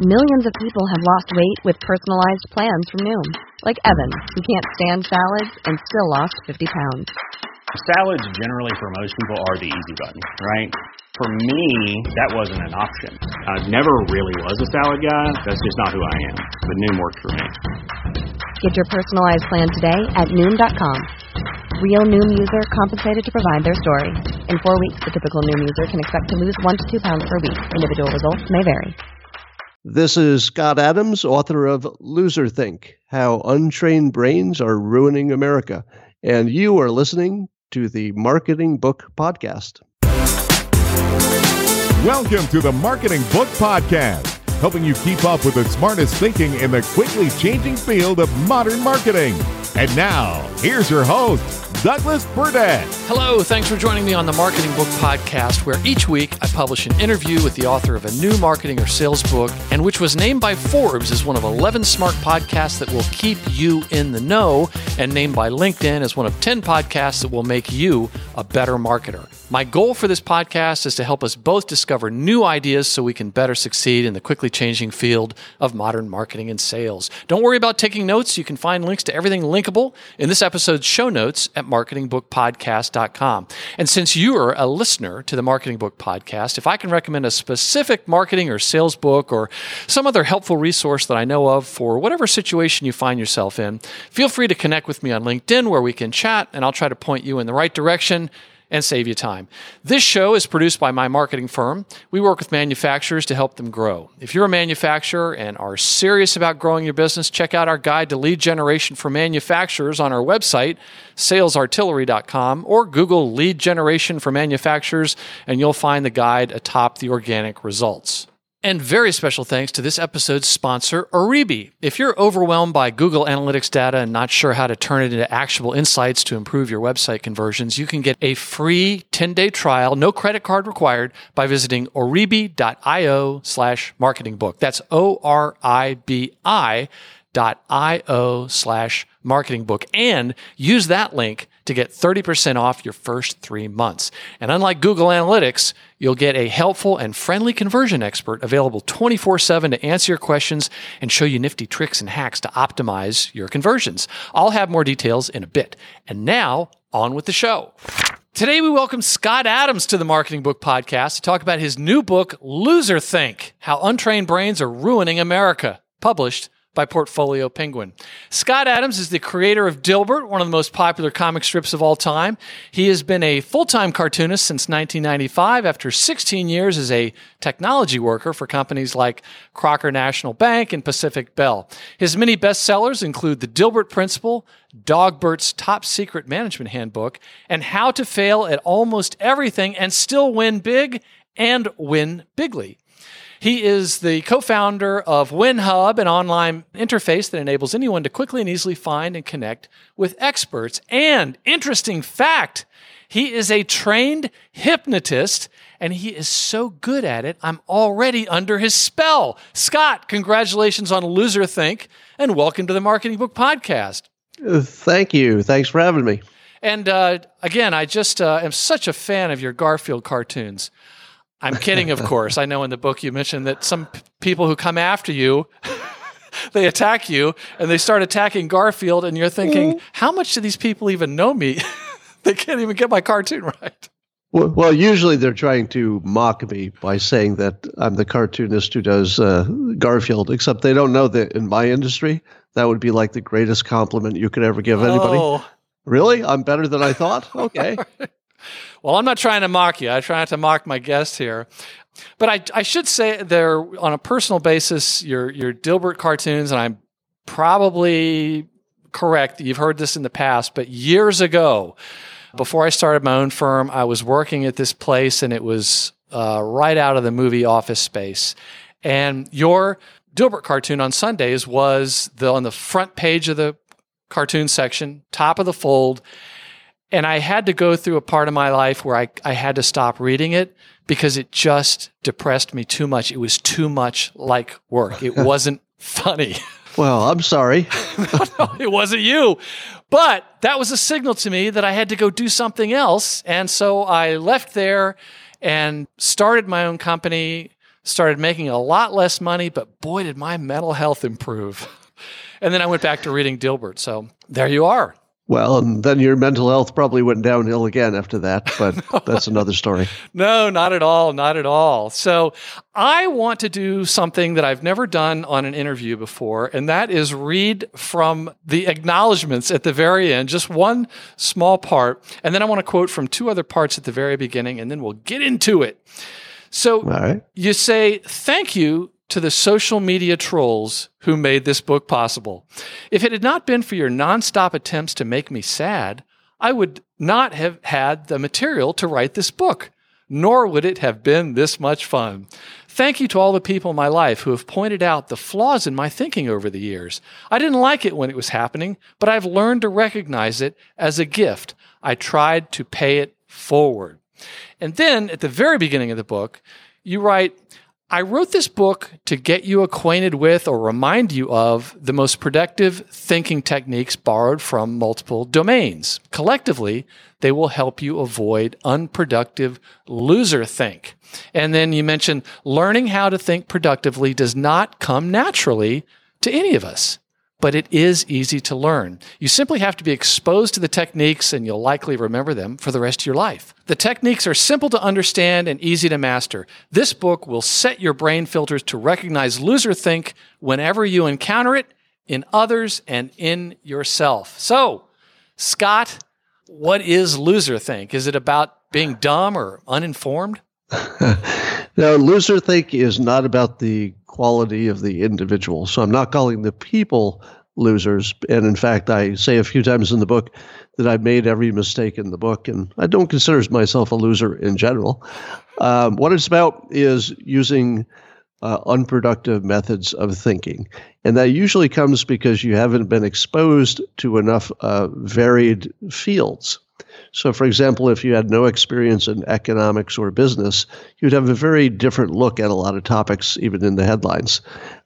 Millions of people have lost weight with personalized plans from Noom. Like Evan, who can't stand salads and still lost 50 pounds. Salads generally for most people are the easy button, right? For me, that wasn't an option. I never really was a salad guy. That's just not who I am. But Noom worked for me. Get your personalized plan today at Noom.com. Real Noom user compensated to provide their story. In 4 weeks, the typical Noom user can expect to lose 1 to 2 pounds per week. Individual results may vary. This is Scott Adams, author of Loserthink, How Untrained Brains Are Ruining America. And you are listening to the Marketing Book Podcast. Welcome to the Marketing Book Podcast, helping you keep up with the smartest thinking in the quickly changing field of modern marketing. And now, here's your host, Douglas Burdett. Hello, thanks for joining me on the Marketing Book Podcast, where each week I publish an interview with the author of a new marketing or sales book, and which was named by Forbes as one of 11 smart podcasts that will keep you in the know, and named by LinkedIn as one of 10 podcasts that will make you a better marketer. My goal for this podcast is to help us both discover new ideas so we can better succeed in the quickly changing field of modern marketing and sales. Don't worry about taking notes. You can find links to everything linkable in this episode's show notes at marketingbookpodcast.com. And since you are a listener to the Marketing Book Podcast, if I can recommend a specific marketing or sales book or some other helpful resource that I know of for whatever situation you find yourself in, feel free to connect with me on LinkedIn where we can chat and I'll try to point you in the right direction and save you time. This show is produced by my marketing firm. We work with manufacturers to help them grow. If you're a manufacturer and are serious about growing your business, check out our guide to lead generation for manufacturers on our website, salesartillery.com, or Google lead generation for manufacturers, and you'll find the guide atop the organic results. And very special thanks to this episode's sponsor, Oribi. If you're overwhelmed by Google Analytics data and not sure how to turn it into actionable insights to improve your website conversions, you can get a free 10-day trial, no credit card required, by visiting oribi.io/marketingbook. That's ORIBI.io/marketingbook. And use that link to get 30% off your first 3 months. And unlike Google Analytics, you'll get a helpful and friendly conversion expert available 24/7 to answer your questions and show you nifty tricks and hacks to optimize your conversions. I'll have more details in a bit. And now, on with the show. Today, we welcome Scott Adams to the Marketing Book Podcast to talk about his new book, Loserthink, How Untrained Brains Are Ruining America, published by Portfolio Penguin. Scott Adams is the creator of Dilbert, one of the most popular comic strips of all time. He has been a full-time cartoonist since 1995 after 16 years as a technology worker for companies like Crocker National Bank and Pacific Bell. His many bestsellers include The Dilbert Principle, Dogbert's Top Secret Management Handbook, and How to Fail at Almost Everything and Still Win Big and Win Bigly. He is the co-founder of WinHub, an online interface that enables anyone to quickly and easily find and connect with experts. And interesting fact, he is a trained hypnotist, and he is so good at it, I'm already under his spell. Scott, congratulations on Loserthink, and welcome to the Marketing Book Podcast. Thank you. Thanks for having me. And again, I just am such a fan of your Garfield cartoons. I'm kidding, of course. I know in the book you mentioned that some people who come after you, they attack you, and they start attacking Garfield, and you're thinking, how much do these people even know me? They can't even get my cartoon right. Well, usually they're trying to mock me by saying that I'm the cartoonist who does Garfield, except they don't know that in my industry, that would be like the greatest compliment you could ever give anybody. Oh. Really? I'm better than I thought? Okay. Well, I'm not trying to mock you. I try not to mock my guest here. But I should say there, on a personal basis, your Dilbert cartoons, and I'm probably correct, you've heard this in the past, but years ago, before I started my own firm, I was working at this place, and it was right out of the movie Office Space. And your Dilbert cartoon on Sundays was on the front page of the cartoon section, top of the fold. And I had to go through a part of my life where I had to stop reading it because it just depressed me too much. It was too much like work. It wasn't funny. Well, I'm sorry. No, it wasn't you. But that was a signal to me that I had to go do something else. And so I left there and started my own company, started making a lot less money, but boy, did my mental health improve. And then I went back to reading Dilbert. So there you are. Well, and then your mental health probably went downhill again after that, but that's another story. No, not at all. Not at all. So I want to do something that I've never done on an interview before, and that is read from the acknowledgments at the very end, just one small part. And then I want to quote from two other parts at the very beginning, and then we'll get into it. So You say, thank you to the social media trolls who made this book possible. If it had not been for your nonstop attempts to make me sad, I would not have had the material to write this book, nor would it have been this much fun. Thank you to all the people in my life who have pointed out the flaws in my thinking over the years. I didn't like it when it was happening, but I've learned to recognize it as a gift. I tried to pay it forward. And then at the very beginning of the book, you write, I wrote this book to get you acquainted with or remind you of the most productive thinking techniques borrowed from multiple domains. Collectively, they will help you avoid unproductive loser think. And then you mentioned learning how to think productively does not come naturally to any of us, but it is easy to learn. You simply have to be exposed to the techniques and you'll likely remember them for the rest of your life. The techniques are simple to understand and easy to master. This book will set your brain filters to recognize loser think whenever you encounter it in others and in yourself. So, Scott, what is loser think? Is it about being dumb or uninformed? Now, loser think is not about the quality of the individual. So I'm not calling the people losers. And in fact, I say a few times in the book that I've made every mistake in the book, and I don't consider myself a loser in general. What it's about is using unproductive methods of thinking. And that usually comes because you haven't been exposed to enough varied fields. So, for example, if you had no experience in economics or business, you'd have a very different look at a lot of topics, even in the headlines.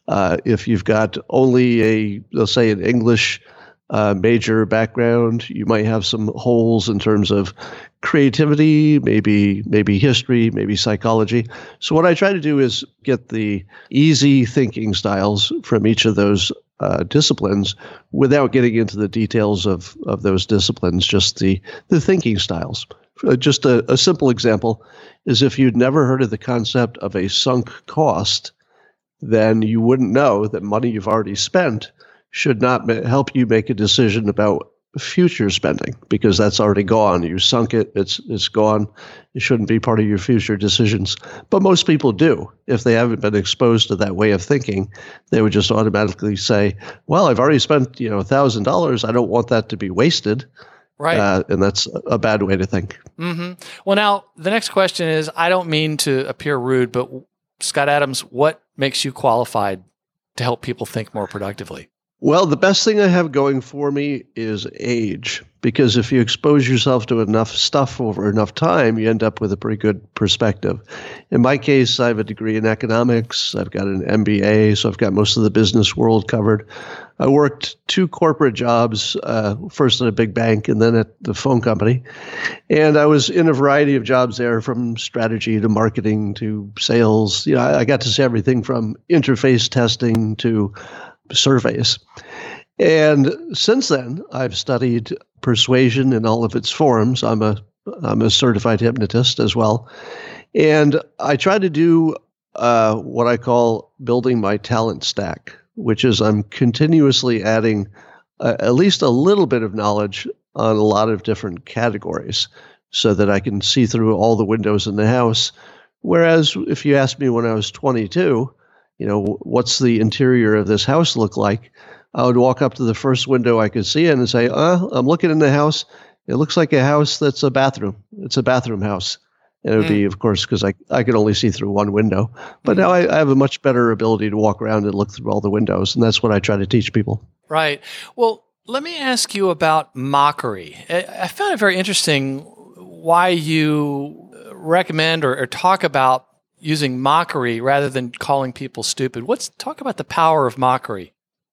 If you've got only let's say, an English major background, you might have some holes in terms of creativity, maybe history, maybe psychology. So what I try to do is get the easy thinking styles from each of those disciplines without getting into the details of those disciplines, just the thinking styles. Just a simple example is if you'd never heard of the concept of a sunk cost, then you wouldn't know that money you've already spent should not help you make a decision about future spending, because that's already gone. You sunk it, it's gone. It shouldn't be part of your future decisions. But most people do. If they haven't been exposed to that way of thinking, they would just automatically say, well, I've already spent $1,000. I don't want that to be wasted. Right. And that's a bad way to think. Mm-hmm. Well, now, the next question is, I don't mean to appear rude, but Scott Adams, what makes you qualified to help people think more productively? Well, the best thing I have going for me is age, because if you expose yourself to enough stuff over enough time, you end up with a pretty good perspective. In my case, I have a degree in economics. I've got an MBA, so I've got most of the business world covered. I worked 2 corporate jobs, first at a big bank and then at the phone company. And I was in a variety of jobs there, from strategy to marketing to sales. I got to see everything from interface testing to surveys. And since then, I've studied persuasion in all of its forms. I'm a certified hypnotist as well. And I try to do what I call building my talent stack, which is I'm continuously adding at least a little bit of knowledge on a lot of different categories so that I can see through all the windows in the house. Whereas if you asked me when I was 22, what's the interior of this house look like? I would walk up to the first window I could see in and say, I'm looking in the house. It looks like a house that's a bathroom. It's a bathroom house. And it would be, of course, because I could only see through one window. But now I have a much better ability to walk around and look through all the windows. And that's what I try to teach people. Right. Well, let me ask you about mockery. I found it very interesting why you recommend or talk about using mockery rather than calling people stupid. Talk about the power of mockery.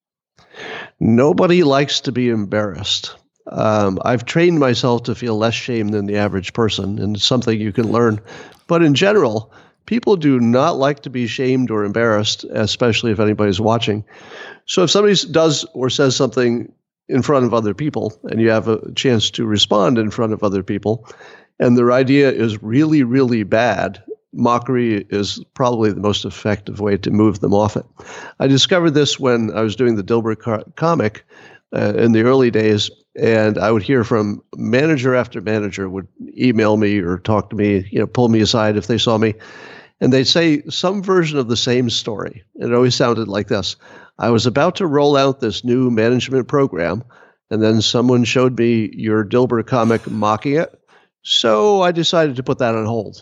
Nobody likes to be embarrassed. I've trained myself to feel less shame than the average person, and it's something you can learn. But in general, people do not like to be shamed or embarrassed, especially if anybody's watching. So if somebody does or says something in front of other people and you have a chance to respond in front of other people and their idea is really, really bad, mockery is probably the most effective way to move them off it. I discovered this when I was doing the Dilbert comic in the early days, and I would hear from manager after manager would email me or talk to me, pull me aside if they saw me, and they'd say some version of the same story. It always sounded like this. I was about to roll out this new management program, and then someone showed me your Dilbert comic mocking it, so I decided to put that on hold.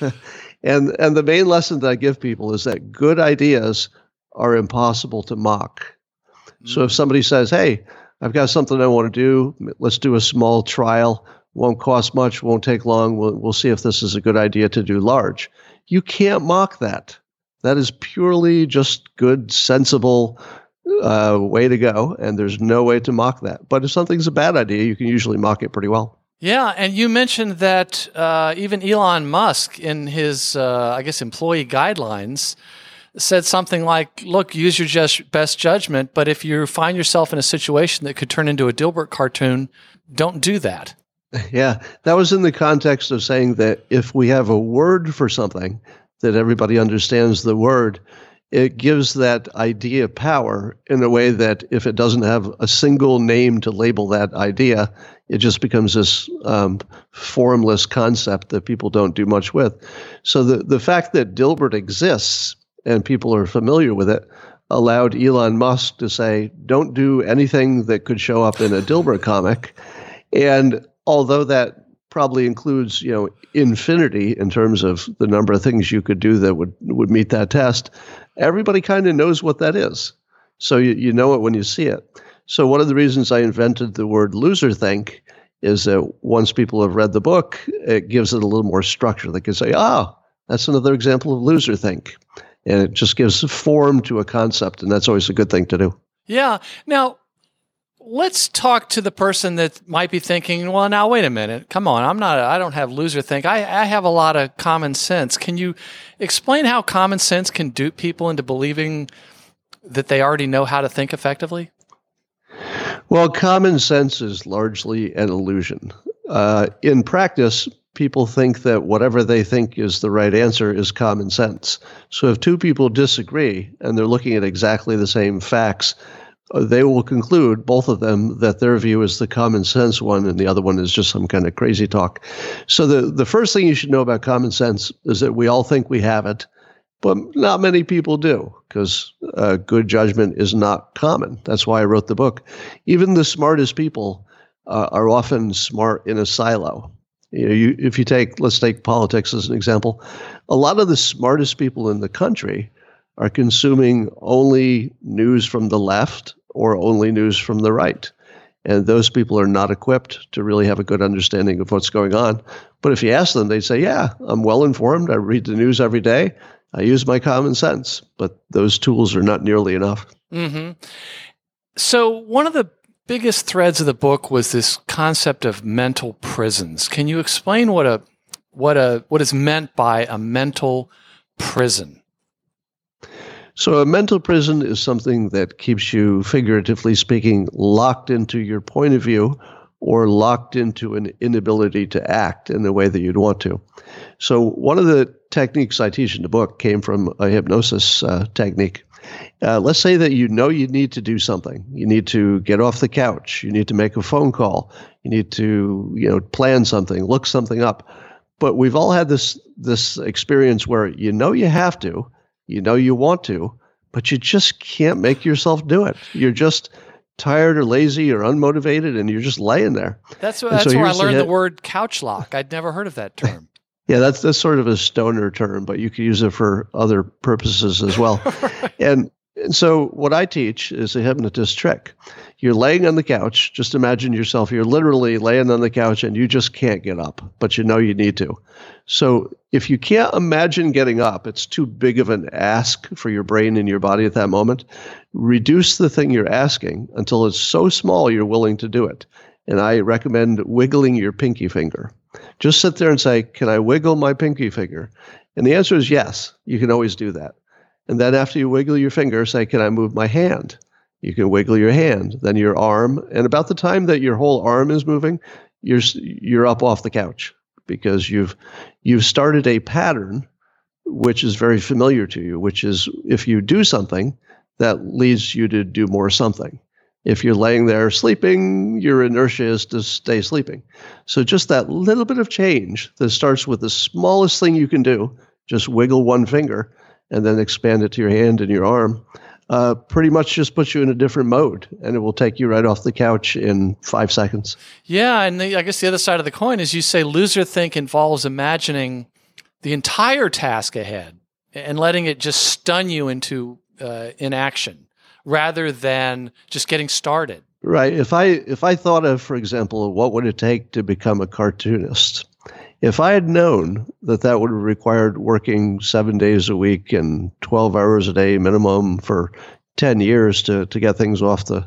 And the main lesson that I give people is that good ideas are impossible to mock. So if somebody says, hey, I've got something I want to do, let's do a small trial, won't cost much, won't take long, we'll see if this is a good idea to do large. You can't mock that. That is purely just good, sensible way to go, and there's no way to mock that. But if something's a bad idea, you can usually mock it pretty well. Yeah, and you mentioned that even Elon Musk in his, employee guidelines said something like, look, use your best judgment, but if you find yourself in a situation that could turn into a Dilbert cartoon, don't do that. Yeah, that was in the context of saying that if we have a word for something, that everybody understands the word, it gives that idea power in a way that if it doesn't have a single name to label that idea, it just becomes this formless concept that people don't do much with. So the fact that Dilbert exists and people are familiar with it allowed Elon Musk to say, don't do anything that could show up in a Dilbert comic. And although that probably includes, infinity in terms of the number of things you could do that would meet that test, everybody kind of knows what that is. So you know it when you see it. So one of the reasons I invented the word loserthink is that once people have read the book, it gives it a little more structure. They can say, that's another example of loserthink. And it just gives form to a concept, and that's always a good thing to do. Yeah. Now, let's talk to the person that might be thinking, well, now, wait a minute. Come on. I don't have loserthink. I have a lot of common sense. Can you explain how common sense can dupe people into believing that they already know how to think effectively? Well, common sense is largely an illusion. In practice, people think that whatever they think is the right answer is common sense. So if two people disagree and they're looking at exactly the same facts, they will conclude, both of them, that their view is the common sense one and the other one is just some kind of crazy talk. So the first thing you should know about common sense is that we all think we have it, but not many people do, because good judgment is not common. That's why I wrote the book. Even the smartest people are often smart in a silo. If you let's take politics as an example. A lot of the smartest people in the country are consuming only news from the left or only news from the right. And those people are not equipped to really have a good understanding of what's going on. But if you ask them, they'd say, yeah, I'm well informed. I read the news every day. I use my common sense. But those tools are not nearly enough. Mm-hmm. So one of the biggest threads of the book was this concept of mental prisons. Can you explain what is meant by a mental prison? So a mental prison is something that keeps you, figuratively speaking, locked into your point of view or locked into an inability to act in the way that you'd want to. So one of the techniques I teach in the book came from a hypnosis technique. Let's say that you need to do something. You need to get off the couch. You need to make a phone call. You need to, plan something, look something up. But we've all had this experience where you have to, you want to, but you just can't make yourself do it. You're just tired or lazy or unmotivated, and you're just laying there. That's where I learned the word couch lock. I'd never heard of that term. Yeah, that's sort of a stoner term, but you could use it for other purposes as well. Right. And so what I teach is a hypnotist trick. You're laying on the couch. Just imagine yourself. You're literally laying on the couch and you just can't get up, but you need to. So if you can't imagine getting up, it's too big of an ask for your brain and your body at that moment. Reduce the thing you're asking until it's so small you're willing to do it. And I recommend wiggling your pinky finger. Just sit there and say, can I wiggle my pinky finger? And the answer is yes. You can always do that. And then after you wiggle your finger, say, can I move my hand? You can wiggle your hand, then your arm. And about the time that your whole arm is moving, you're up off the couch because you've started a pattern which is very familiar to you, which is if you do something, that leads you to do more something. If you're laying there sleeping, your inertia is to stay sleeping. So just that little bit of change that starts with the smallest thing you can do, just wiggle one finger and then expand it to your hand and your arm, pretty much just puts you in a different mode, and it will take you right off the couch in 5 seconds. Yeah, and I guess the other side of the coin is you say loserthink involves imagining the entire task ahead and letting it just stun you into inaction rather than just getting started. Right. If I thought of, for example, what would it take to become a cartoonist, if I had known that would have required working 7 days a week and 12 hours a day minimum for 10 years to get things off the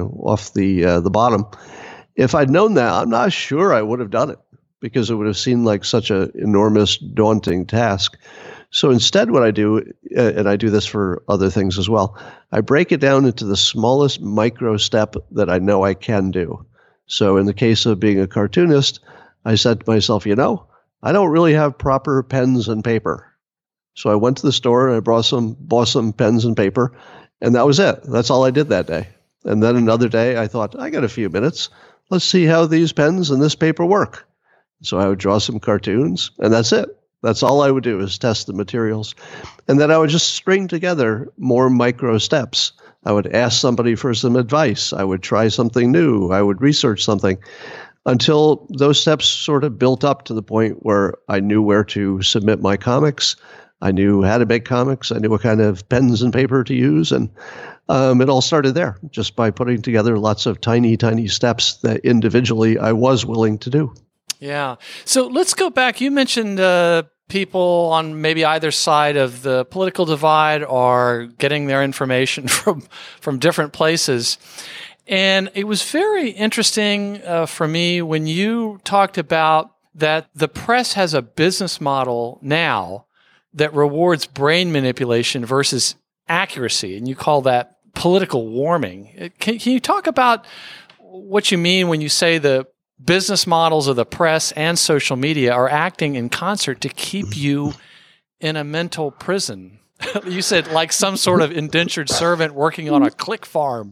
bottom, if I'd known that, I'm not sure I would have done it because it would have seemed like such an enormous, daunting task. So instead what I do, and I do this for other things as well, I break it down into the smallest micro step that I know I can do. So in the case of being a cartoonist, I said to myself, I don't really have proper pens and paper. So I went to the store and I bought some pens and paper, and that was it. That's all I did that day. And then another day I thought, I got a few minutes. Let's see how these pens and this paper work. So I would draw some cartoons, and that's it. That's all I would do is test the materials. And then I would just string together more micro steps. I would ask somebody for some advice. I would try something new. I would research something until those steps sort of built up to the point where I knew where to submit my comics. I knew how to make comics. I knew what kind of pens and paper to use. And it all started there just by putting together lots of tiny, tiny steps that individually I was willing to do. Yeah. So let's go back. You mentioned people on maybe either side of the political divide are getting their information from different places. And it was very interesting for me when you talked about that the press has a business model now that rewards brain manipulation versus accuracy, and you call that political warming. Can you talk about what you mean when you say the business models of the press and social media are acting in concert to keep you in a mental prison? You said like some sort of indentured servant working on a click farm.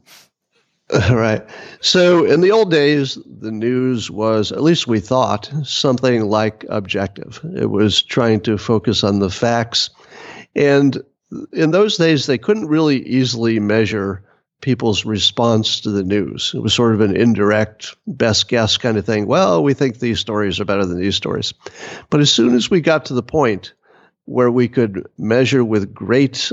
Right. So in the old days, the news was, at least we thought, something like objective. It was trying to focus on the facts. And in those days, they couldn't really easily measure people's response to the news. It was sort of an indirect best guess kind of thing. Well, we think these stories are better than these stories. But as soon as we got to the point where we could measure with great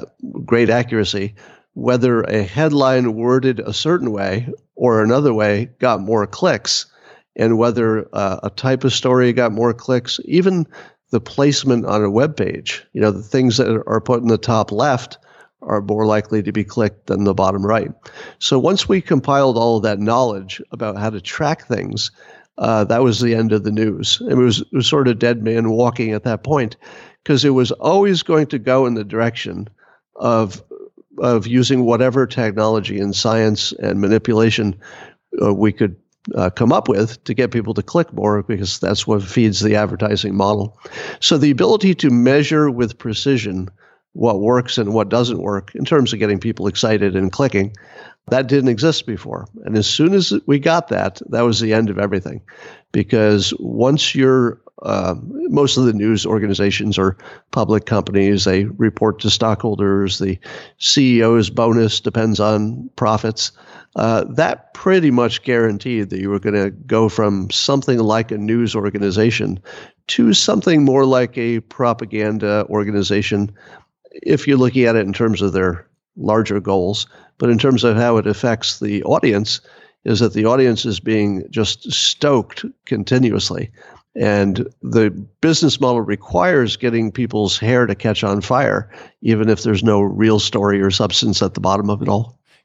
accuracy whether a headline worded a certain way or another way got more clicks, and whether a type of story got more clicks, even the placement on a web page, the things that are put in the top left are more likely to be clicked than the bottom right. So once we compiled all of that knowledge about how to track things, that was the end of the news. It was sort of dead man walking at that point, because it was always going to go in the direction of using whatever technology and science and manipulation we could come up with to get people to click more, because that's what feeds the advertising model. So the ability to measure with precision what works and what doesn't work in terms of getting people excited and clicking, that didn't exist before. And as soon as we got that was the end of everything. Because once you're most of the news organizations are public companies. They report to stockholders. The CEO's bonus depends on profits. That pretty much guaranteed that you were going to go from something like a news organization to something more like a propaganda organization, if you're looking at it in terms of their larger goals. But in terms of how it affects the audience, is that the audience is being just stoked continuously. And the business model requires getting people's hair to catch on fire, even if there's no real story or substance at the bottom of it all.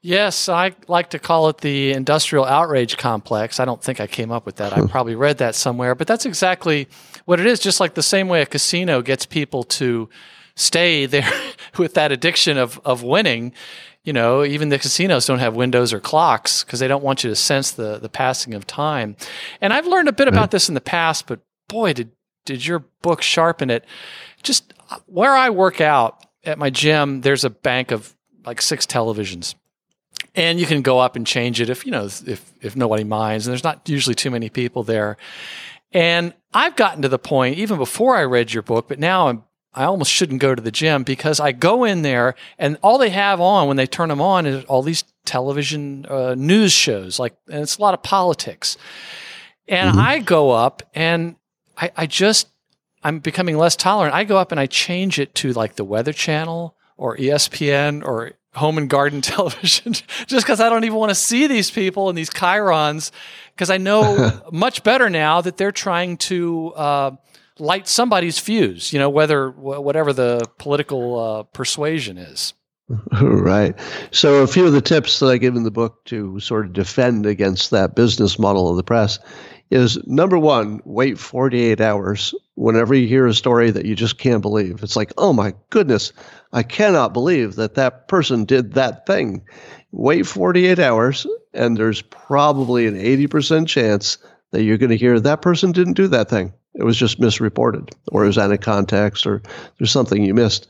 Yes, I like to call it the industrial outrage complex. I don't think I came up with that. I probably read that somewhere, but that's exactly what it is. Just like the same way a casino gets people to stay there with that addiction of winning. Even the casinos don't have windows or clocks because they don't want you to sense the passing of time. And I've learned a bit about this in the past, but boy, did your book sharpen it. Just where I work out at my gym, there's a bank of like 6 televisions. And you can go up and change it if nobody minds. And there's not usually too many people there. And I've gotten to the point, even before I read your book, but now I almost shouldn't go to the gym because I go in there and all they have on when they turn them on is all these television news shows. And it's a lot of politics. And I go up and I'm becoming less tolerant. I go up and I change it to like the Weather Channel or ESPN or Home and Garden Television, just because I don't even want to see these people and these chyrons, because I know much better now that they're trying to light somebody's fuse, whatever the political persuasion is. Right. So a few of the tips that I give in the book to sort of defend against that business model of the press is, number one, wait 48 hours whenever you hear a story that you just can't believe. It's like, oh my goodness, I cannot believe that person did that thing. Wait 48 hours, and there's probably an 80% chance that you're going to hear that person didn't do that thing. It was just misreported, or it was out of context, or there's something you missed.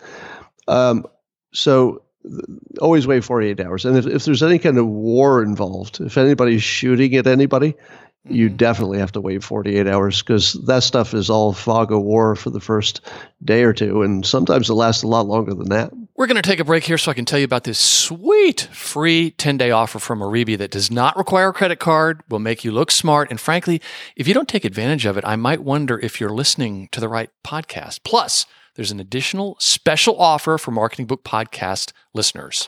So always wait 48 hours. And if there's any kind of war involved, if anybody's shooting at anybody, you definitely have to wait 48 hours, because that stuff is all fog of war for the first day or two, and sometimes it lasts a lot longer than that. We're going to take a break here so I can tell you about this sweet free 10-day offer from Aribi that does not require a credit card, will make you look smart, and frankly, if you don't take advantage of it, I might wonder if you're listening to the right podcast. Plus, there's an additional special offer for Marketing Book Podcast listeners.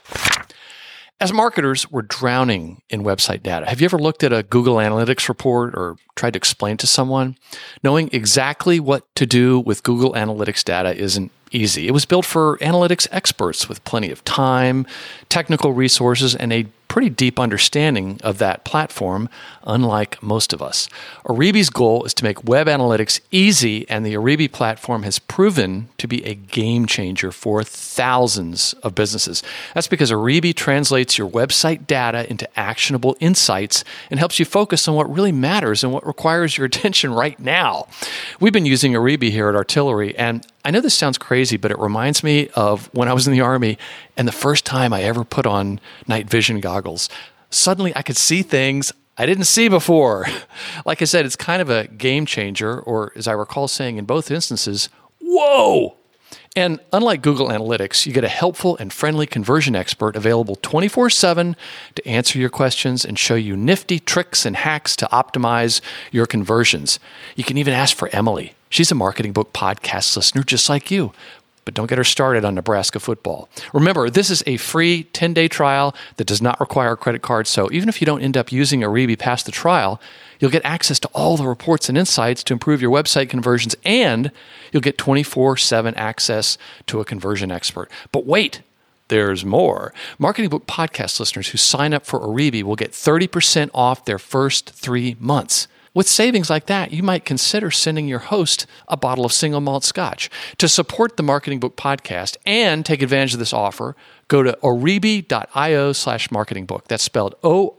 As marketers, we're drowning in website data. Have you ever looked at a Google Analytics report or tried to explain to someone? Knowing exactly what to do with Google Analytics data isn't easy. It was built for analytics experts with plenty of time, technical resources, and a pretty deep understanding of that platform, unlike most of us. Aribi's goal is to make web analytics easy, and the Aribi platform has proven to be a game changer for thousands of businesses. That's because Aribi translates your website data into actionable insights and helps you focus on what really matters and what requires your attention right now. We've been using Aribi here at Artillery, and I know this sounds crazy, but it reminds me of when I was in the Army and the first time I ever put on night vision goggles. Suddenly I could see things I didn't see before. Like I said, it's kind of a game changer, or as I recall saying in both instances, whoa! And unlike Google Analytics, you get a helpful and friendly conversion expert available 24/7 to answer your questions and show you nifty tricks and hacks to optimize your conversions. You can even ask for Emily. She's a Marketing Book Podcast listener just like you. But don't get her started on Nebraska football. Remember, this is a free 10-day trial that does not require a credit card, so even if you don't end up using Aribi past the trial, you'll get access to all the reports and insights to improve your website conversions, and you'll get 24/7 access to a conversion expert. But wait, there's more. Marketing Book Podcast listeners who sign up for Aribi will get 30% off their first 3 months. With savings like that, you might consider sending your host a bottle of single malt scotch. To support the Marketing Book Podcast and take advantage of this offer, go to oribi.io/marketingbook. That's spelled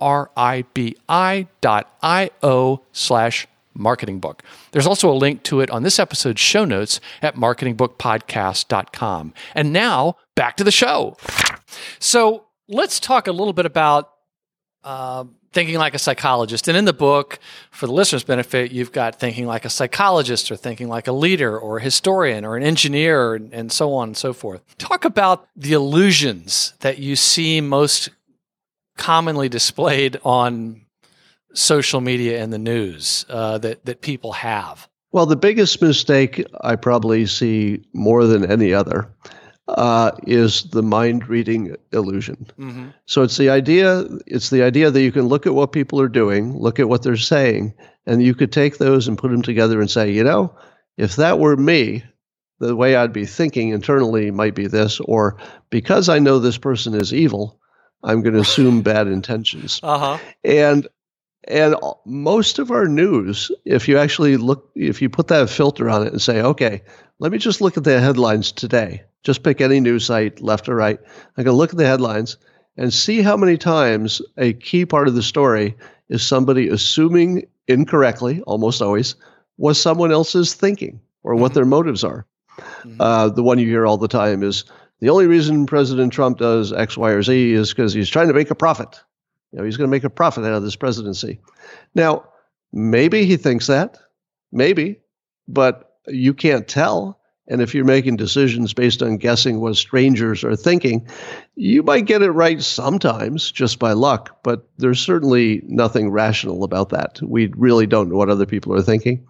ORIBI.io/marketingbook. There's also a link to it on this episode's show notes at marketingbookpodcast.com. And now, back to the show. So let's talk a little bit about thinking like a psychologist. And in the book, for the listener's benefit, you've got thinking like a psychologist, or thinking like a leader, or a historian, or an engineer, and so on and so forth. Talk about the illusions that you see most commonly displayed on social media and the news that people have. Well, the biggest mistake I probably see more than any other is the mind reading illusion. Mm-hmm. So it's the idea that you can look at what people are doing, look at what they're saying, and you could take those and put them together and say, if that were me, the way I'd be thinking internally might be this, or because I know this person is evil, I'm going to assume bad intentions. Uh-huh. And most of our news, if you put that filter on it and say, okay, let me just look at the headlines today. Just pick any news site, left or right. I can look at the headlines and see how many times a key part of the story is somebody assuming incorrectly, almost always, what someone else is thinking or what their motives are. The one you hear all the time is, the only reason President Trump does X, Y, or Z is because he's trying to make a profit. He's going to make a profit out of this presidency. Now, maybe he thinks that, maybe, but you can't tell. And if you're making decisions based on guessing what strangers are thinking, you might get it right sometimes just by luck, but there's certainly nothing rational about that. We really don't know what other people are thinking.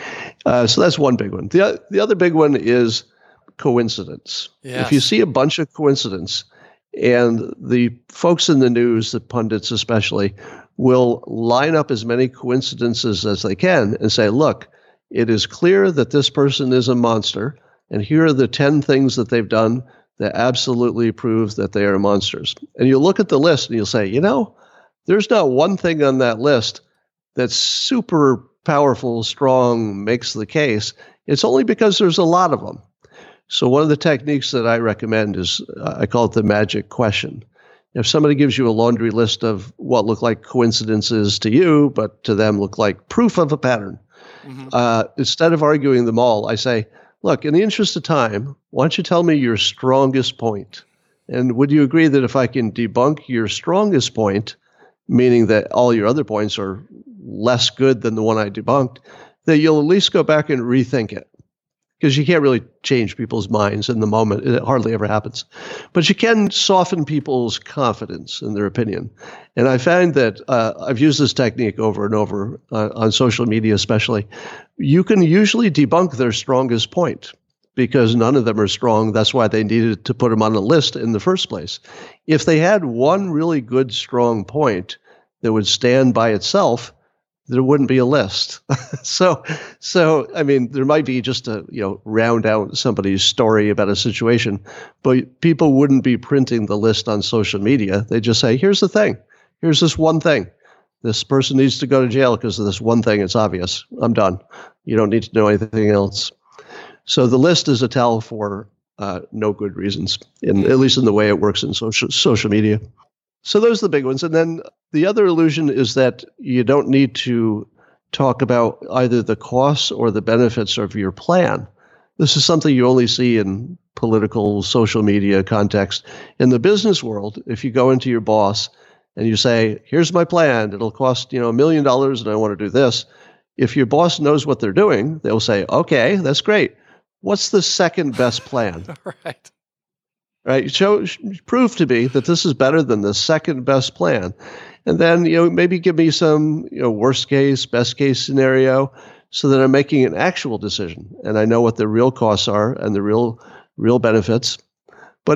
So that's one big one. The other big one is coincidence. Yes. If you see a bunch of coincidence, and the folks in the news, the pundits especially, will line up as many coincidences as they can and say, look, it is clear that this person is a monster, and here are the 10 things that they've done that absolutely prove that they are monsters. And you look at the list and you'll say, there's not one thing on that list that's super powerful, strong, makes the case. It's only because there's a lot of them. So one of the techniques that I recommend is, I call it the magic question. If somebody gives you a laundry list of what look like coincidences to you, but to them look like proof of a pattern, instead of arguing them all, I say, look, in the interest of time, why don't you tell me your strongest point? And would you agree that if I can debunk your strongest point, meaning that all your other points are less good than the one I debunked, that you'll at least go back and rethink it? Because you can't really change people's minds in the moment. It hardly ever happens. But you can soften people's confidence in their opinion. And I find that I've used this technique over and over on social media especially. You can usually debunk their strongest point because none of them are strong. That's why they needed to put them on a list in the first place. If they had one really good, strong point that would stand by itself, there wouldn't be a list. So I mean, there might be just to round out somebody's story about a situation, but people wouldn't be printing the list on social media. They just say, here's the thing. Here's this one thing. This person needs to go to jail because of this one thing. It's obvious. I'm done. You don't need to know anything else. So the list is a tell for no good reasons, at least in the way it works in social media. So those are the big ones. And then the other illusion is that you don't need to talk about either the costs or the benefits of your plan. This is something you only see in political, social media context. In the business world, if you go into your boss and you say, here's my plan, it'll cost $1 million and I want to do this. If your boss knows what they're doing, they'll say, okay, that's great. What's the second best plan? Right. Right? Prove to me that this is better than the second best plan. And then, maybe give me some, worst case, best case scenario so that I'm making an actual decision and I know what the real costs are and the real benefits. But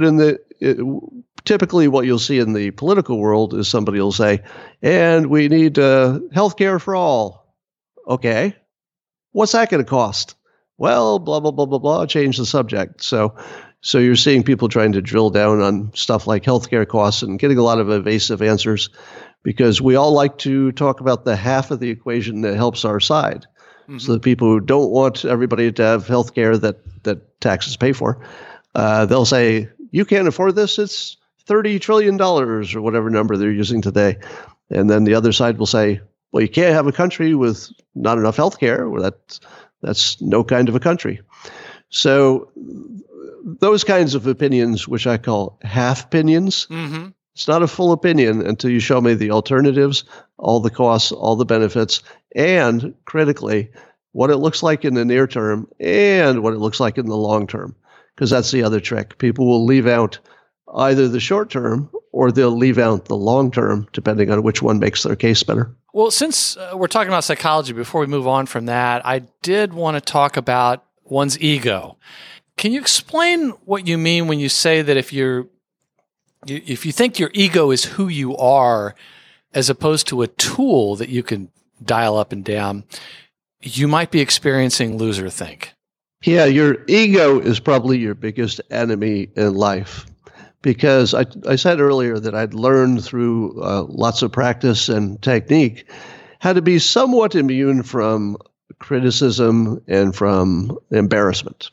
typically what you'll see in the political world is somebody will say, and we need healthcare for all. Okay. What's that going to cost? Well, blah, blah, blah, blah, blah, change the subject. So you're seeing people trying to drill down on stuff like healthcare costs and getting a lot of evasive answers because we all like to talk about the half of the equation that helps our side. Mm-hmm. So the people who don't want everybody to have healthcare that taxes pay for, they'll say, you can't afford this, it's $30 trillion or whatever number they're using today. And then the other side will say, well, you can't have a country with not enough healthcare. Well, that's no kind of a country. So those kinds of opinions, which I call half opinions, it's not a full opinion until you show me the alternatives, all the costs, all the benefits, and critically, what it looks like in the near term and what it looks like in the long term. Because that's the other trick. People will leave out either the short term or they'll leave out the long term, depending on which one makes their case better. Well, since we're talking about psychology, before we move on from that, I did want to talk about one's ego. Can you explain what you mean when you say that if you think your ego is who you are, as opposed to a tool that you can dial up and down, you might be experiencing loser think? Yeah, your ego is probably your biggest enemy in life because I said earlier that I'd learned through lots of practice and technique how to be somewhat immune from criticism and from embarrassment.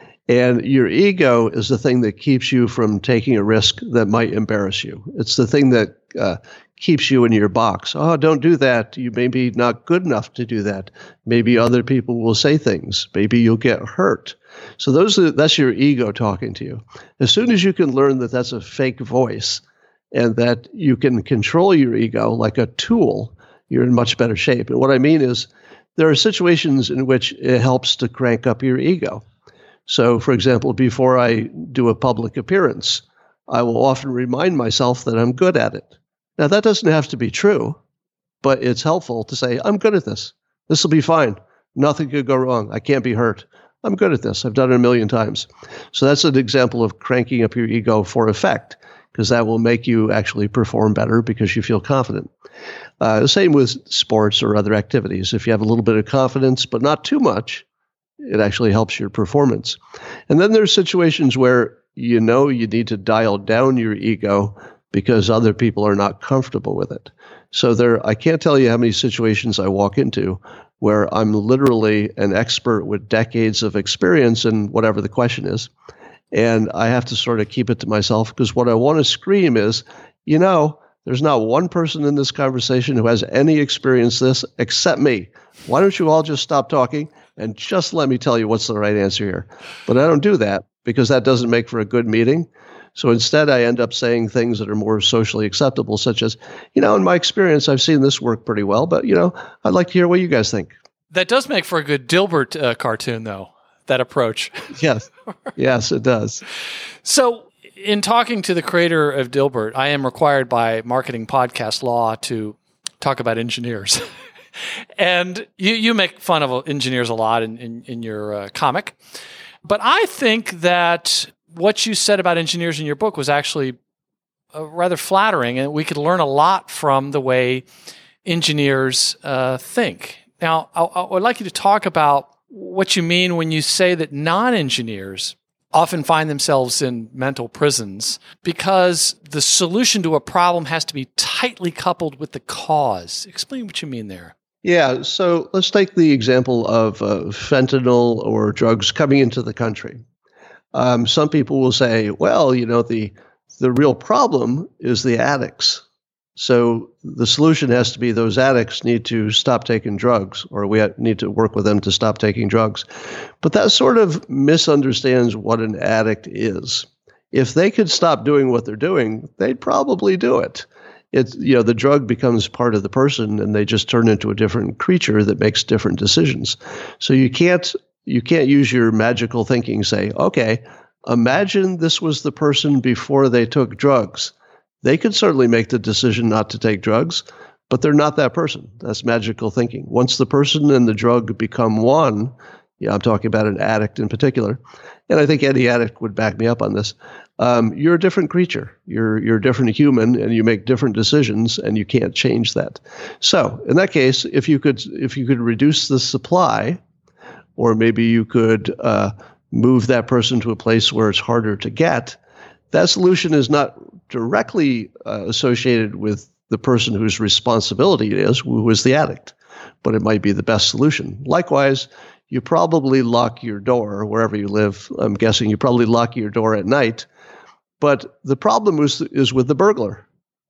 And your ego is the thing that keeps you from taking a risk that might embarrass you. It's the thing that keeps you in your box. Oh, don't do that. You may be not good enough to do that. Maybe other people will say things. Maybe you'll get hurt. So that's your ego talking to you. As soon as you can learn that that's a fake voice and that you can control your ego like a tool, you're in much better shape. And what I mean is there are situations in which it helps to crank up your ego. So, for example, before I do a public appearance, I will often remind myself that I'm good at it. Now, that doesn't have to be true, but it's helpful to say, I'm good at this. This will be fine. Nothing could go wrong. I can't be hurt. I'm good at this. I've done it a million times. So that's an example of cranking up your ego for effect, because that will make you actually perform better because you feel confident. Same with sports or other activities. If you have a little bit of confidence, but not too much, it actually helps your performance. And then there's situations where you know you need to dial down your ego because other people are not comfortable with it. So I can't tell you how many situations I walk into where I'm literally an expert with decades of experience in whatever the question is. And I have to sort of keep it to myself because what I want to scream is, there's not one person in this conversation who has any experience this except me. Why don't you all just stop talking and just let me tell you what's the right answer here? But I don't do that because that doesn't make for a good meeting. So instead, I end up saying things that are more socially acceptable, such as, in my experience, I've seen this work pretty well, but, I'd like to hear what you guys think. That does make for a good Dilbert cartoon, though, that approach. Yes. Yes, it does. So in talking to the creator of Dilbert, I am required by marketing podcast law to talk about engineers. And you make fun of engineers a lot in your comic. But I think that what you said about engineers in your book was actually rather flattering, and we could learn a lot from the way engineers think. Now, I would like you to talk about what you mean when you say that non-engineers often find themselves in mental prisons because the solution to a problem has to be tightly coupled with the cause. Explain what you mean there. Yeah, so let's take the example of fentanyl or drugs coming into the country. Some people will say, well, the real problem is the addicts. So the solution has to be those addicts need to stop taking drugs, or we need to work with them to stop taking drugs. But that sort of misunderstands what an addict is. If they could stop doing what they're doing, they'd probably do it. It's, the drug becomes part of the person and they just turn into a different creature that makes different decisions. So you can't use your magical thinking, say, okay, imagine this was the person before they took drugs. They could certainly make the decision not to take drugs, but they're not that person. That's magical thinking. Once the person and the drug become one, I'm talking about an addict in particular, and I think any addict would back me up on this, you're a different creature. You're a different human, and you make different decisions, and you can't change that. So in that case, if you could reduce the supply, or maybe you could move that person to a place where it's harder to get, that solution is not directly associated with the person whose responsibility it is, who is the addict, but it might be the best solution. Likewise, you probably lock your door wherever you live. I'm guessing you probably lock your door at night, but the problem is with the burglar.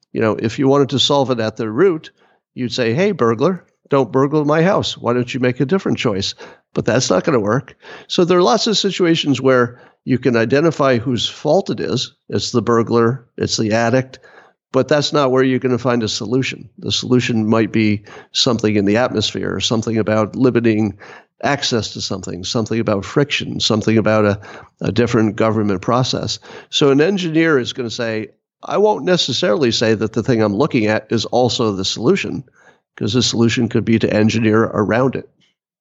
If you wanted to solve it at the root, you'd say, hey, burglar, don't burgle my house. Why don't you make a different choice? But that's not going to work. So there are lots of situations where you can identify whose fault it is. It's the burglar, it's the addict, but that's not where you're going to find a solution. The solution might be something in the atmosphere, something about limiting access to something about friction, something about a different government process. So an engineer is going to say, I won't necessarily say that the thing I'm looking at is also the solution, because the solution could be to engineer around it.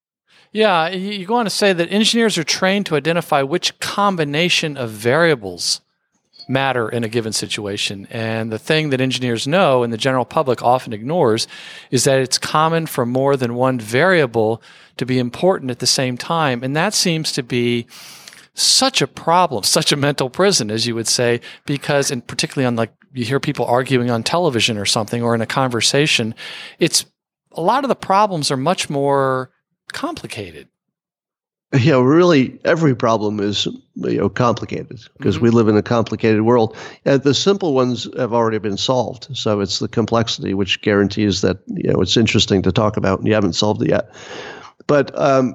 Yeah, you go on to say that engineers are trained to identify which combination of variables matter in a given situation. And the thing that engineers know and the general public often ignores is that it's common for more than one variable to be important at the same time. And that seems to be such a problem, such a mental prison, as you would say, because, and particularly on you hear people arguing on television or something, or in a conversation, a lot of the problems are much more complicated. Yeah, really, every problem is complicated because we live in a complicated world. And the simple ones have already been solved. So it's the complexity which guarantees that it's interesting to talk about, and you haven't solved it yet. But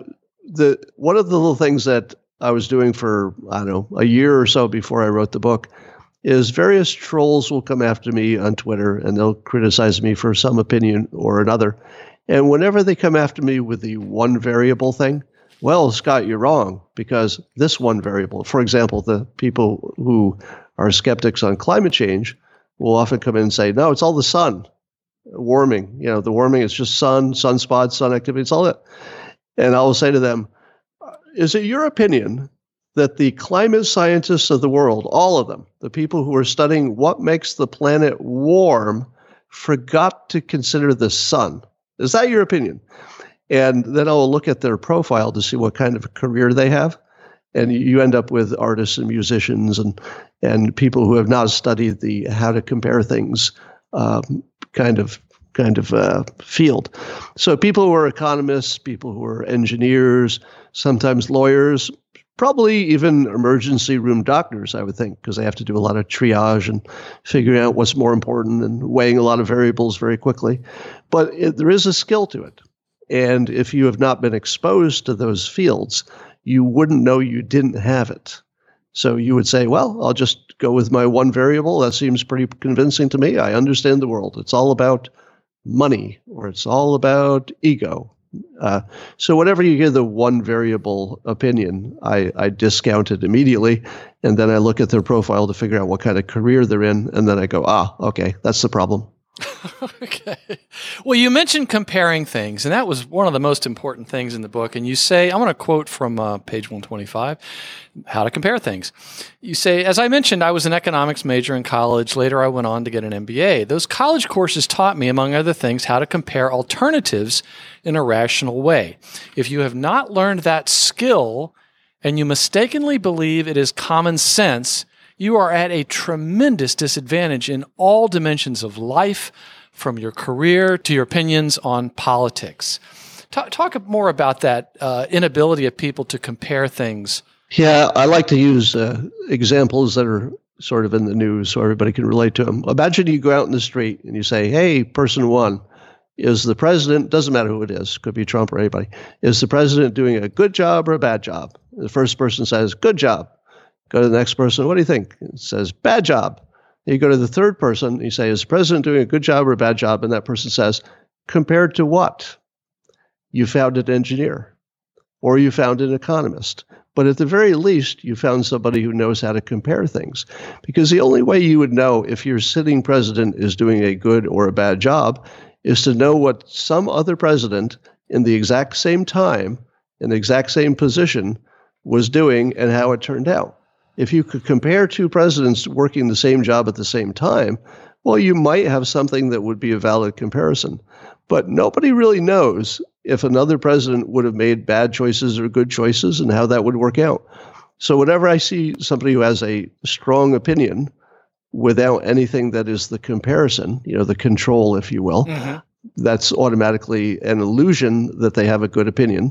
one of the little things that I was doing for, a year or so before I wrote the book is various trolls will come after me on Twitter, and they'll criticize me for some opinion or another. And whenever they come after me with the one variable thing, well, Scott, you're wrong, because this one variable, for example, the people who are skeptics on climate change will often come in and say, no, it's all the sun warming. The warming is just sunspots, sun activity, it's all that. And I will say to them, is it your opinion that the climate scientists of the world, all of them, the people who are studying what makes the planet warm, forgot to consider the sun? Is that your opinion? And then I'll look at their profile to see what kind of a career they have. And you end up with artists and musicians and people who have not studied the how to compare things kind of field. So people who are economists, people who are engineers, sometimes lawyers, probably even emergency room doctors, I would think, because they have to do a lot of triage and figuring out what's more important and weighing a lot of variables very quickly. But there is a skill to it. And if you have not been exposed to those fields, you wouldn't know you didn't have it. So you would say, well, I'll just go with my one variable. That seems pretty convincing to me. I understand the world. It's all about money, or it's all about ego. So whenever you hear the one variable opinion, I discount it immediately. And then I look at their profile to figure out what kind of career they're in. And then I go, okay, that's the problem. Okay. Well, you mentioned comparing things, and that was one of the most important things in the book. And you say, I want to quote from page 125, how to compare things. You say, as I mentioned, I was an economics major in college. Later, I went on to get an MBA. Those college courses taught me, among other things, how to compare alternatives in a rational way. If you have not learned that skill and you mistakenly believe it is common sense, you are at a tremendous disadvantage in all dimensions of life, from your career to your opinions on politics. Talk more about that inability of people to compare things. Yeah, I like to use examples that are sort of in the news so everybody can relate to them. Imagine you go out in the street and you say, hey, person one, is the president, doesn't matter who it is, could be Trump or anybody, is the president doing a good job or a bad job? The first person says, good job. Go to the next person, what do you think? It says, bad job. You go to the third person, you say, is the president doing a good job or a bad job? And that person says, compared to what? You found an engineer, or you found an economist. But at the very least, you found somebody who knows how to compare things. Because the only way you would know if your sitting president is doing a good or a bad job is to know what some other president in the exact same time, in the exact same position, was doing and how it turned out. If you could compare two presidents working the same job at the same time, well, you might have something that would be a valid comparison. But nobody really knows if another president would have made bad choices or good choices and how that would work out. So whenever I see somebody who has a strong opinion without anything that is the comparison, the control, if you will, that's automatically an illusion that they have a good opinion.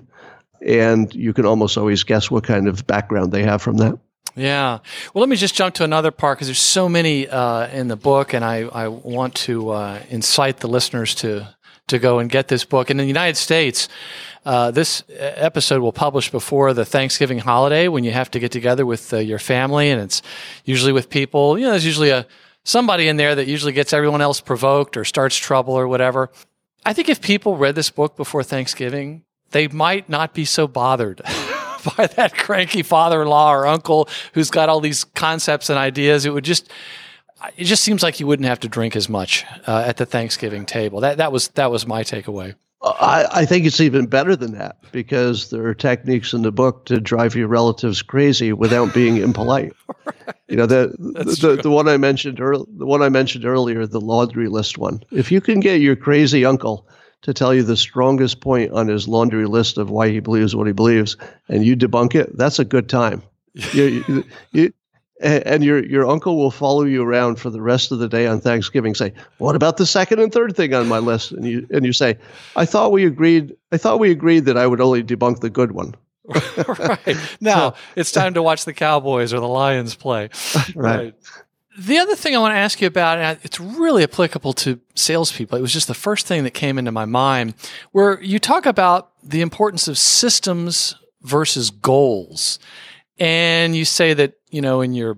And you can almost always guess what kind of background they have from that. Yeah. Well, let me just jump to another part because there's so many in the book, and I want to incite the listeners to go and get this book. And in the United States, this episode will publish before the Thanksgiving holiday when you have to get together with your family, and it's usually with people. There's usually somebody in there that usually gets everyone else provoked or starts trouble or whatever. I think if people read this book before Thanksgiving, they might not be so bothered by that cranky father-in-law or uncle who's got all these concepts and ideas. It just seems like you wouldn't have to drink as much at the Thanksgiving table. That was my takeaway. I think it's even better than that because there are techniques in the book to drive your relatives crazy without being impolite. Right. The one I mentioned earlier, the laundry list one. If you can get your crazy uncle to tell you the strongest point on his laundry list of why he believes what he believes, and you debunk it, that's a good time. And your uncle will follow you around for the rest of the day on Thanksgiving. Say, what about the second and third thing on my list? And you say, I thought we agreed that I would only debunk the good one. Right. Now it's time to watch the Cowboys or the Lions play. Right. The other thing I want to ask you about, and it's really applicable to salespeople. It was just the first thing that came into my mind, where you talk about the importance of systems versus goals. And you say that, in your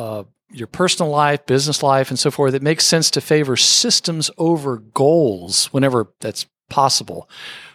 personal life, business life, and so forth, it makes sense to favor systems over goals whenever that's possible.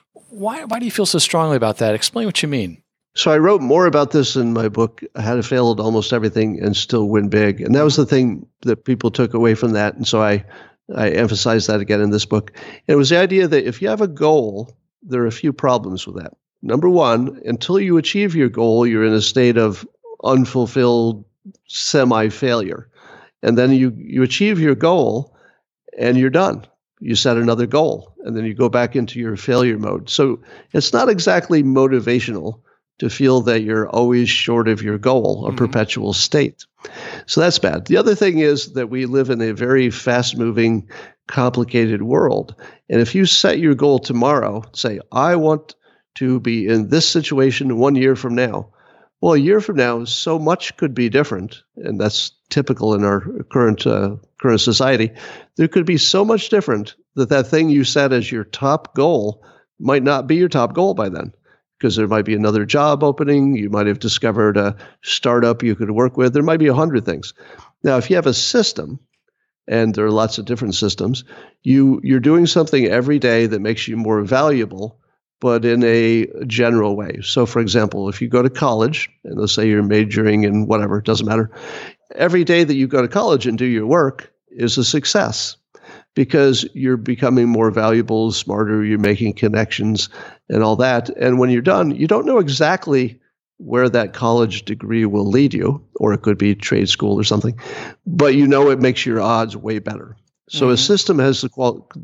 Why do you feel so strongly about that? Explain what you mean. So I wrote more about this in my book, How to Fail at Almost Everything and Still Win Big. And that was the thing that people took away from that. And so I emphasized that again in this book. And it was the idea that if you have a goal, there are a few problems with that. Number one, until you achieve your goal, you're in a state of unfulfilled semi-failure. And then you achieve your goal and you're done. You set another goal and then you go back into your failure mode. So it's not exactly motivational to feel that you're always short of your goal, a perpetual state. So that's bad. The other thing is that we live in a very fast-moving, complicated world. And if you set your goal tomorrow, say, I want to be in this situation 1 year from now. Well, a year from now, so much could be different, and that's typical in our current society. There could be so much different that thing you set as your top goal might not be your top goal by then, because there might be another job opening. You might have discovered a startup you could work with. There might be 100 things. Now, if you have a system, and there are lots of different systems, you're doing something every day that makes you more valuable, but in a general way. So, for example, if you go to college, and let's say you're majoring in whatever, it doesn't matter, every day that you go to college and do your work is a success because you're becoming more valuable, smarter, you're making connections and all that. And when you're done, you don't know exactly where that college degree will lead you, or it could be trade school or something, but you know it makes your odds way better. So a system has the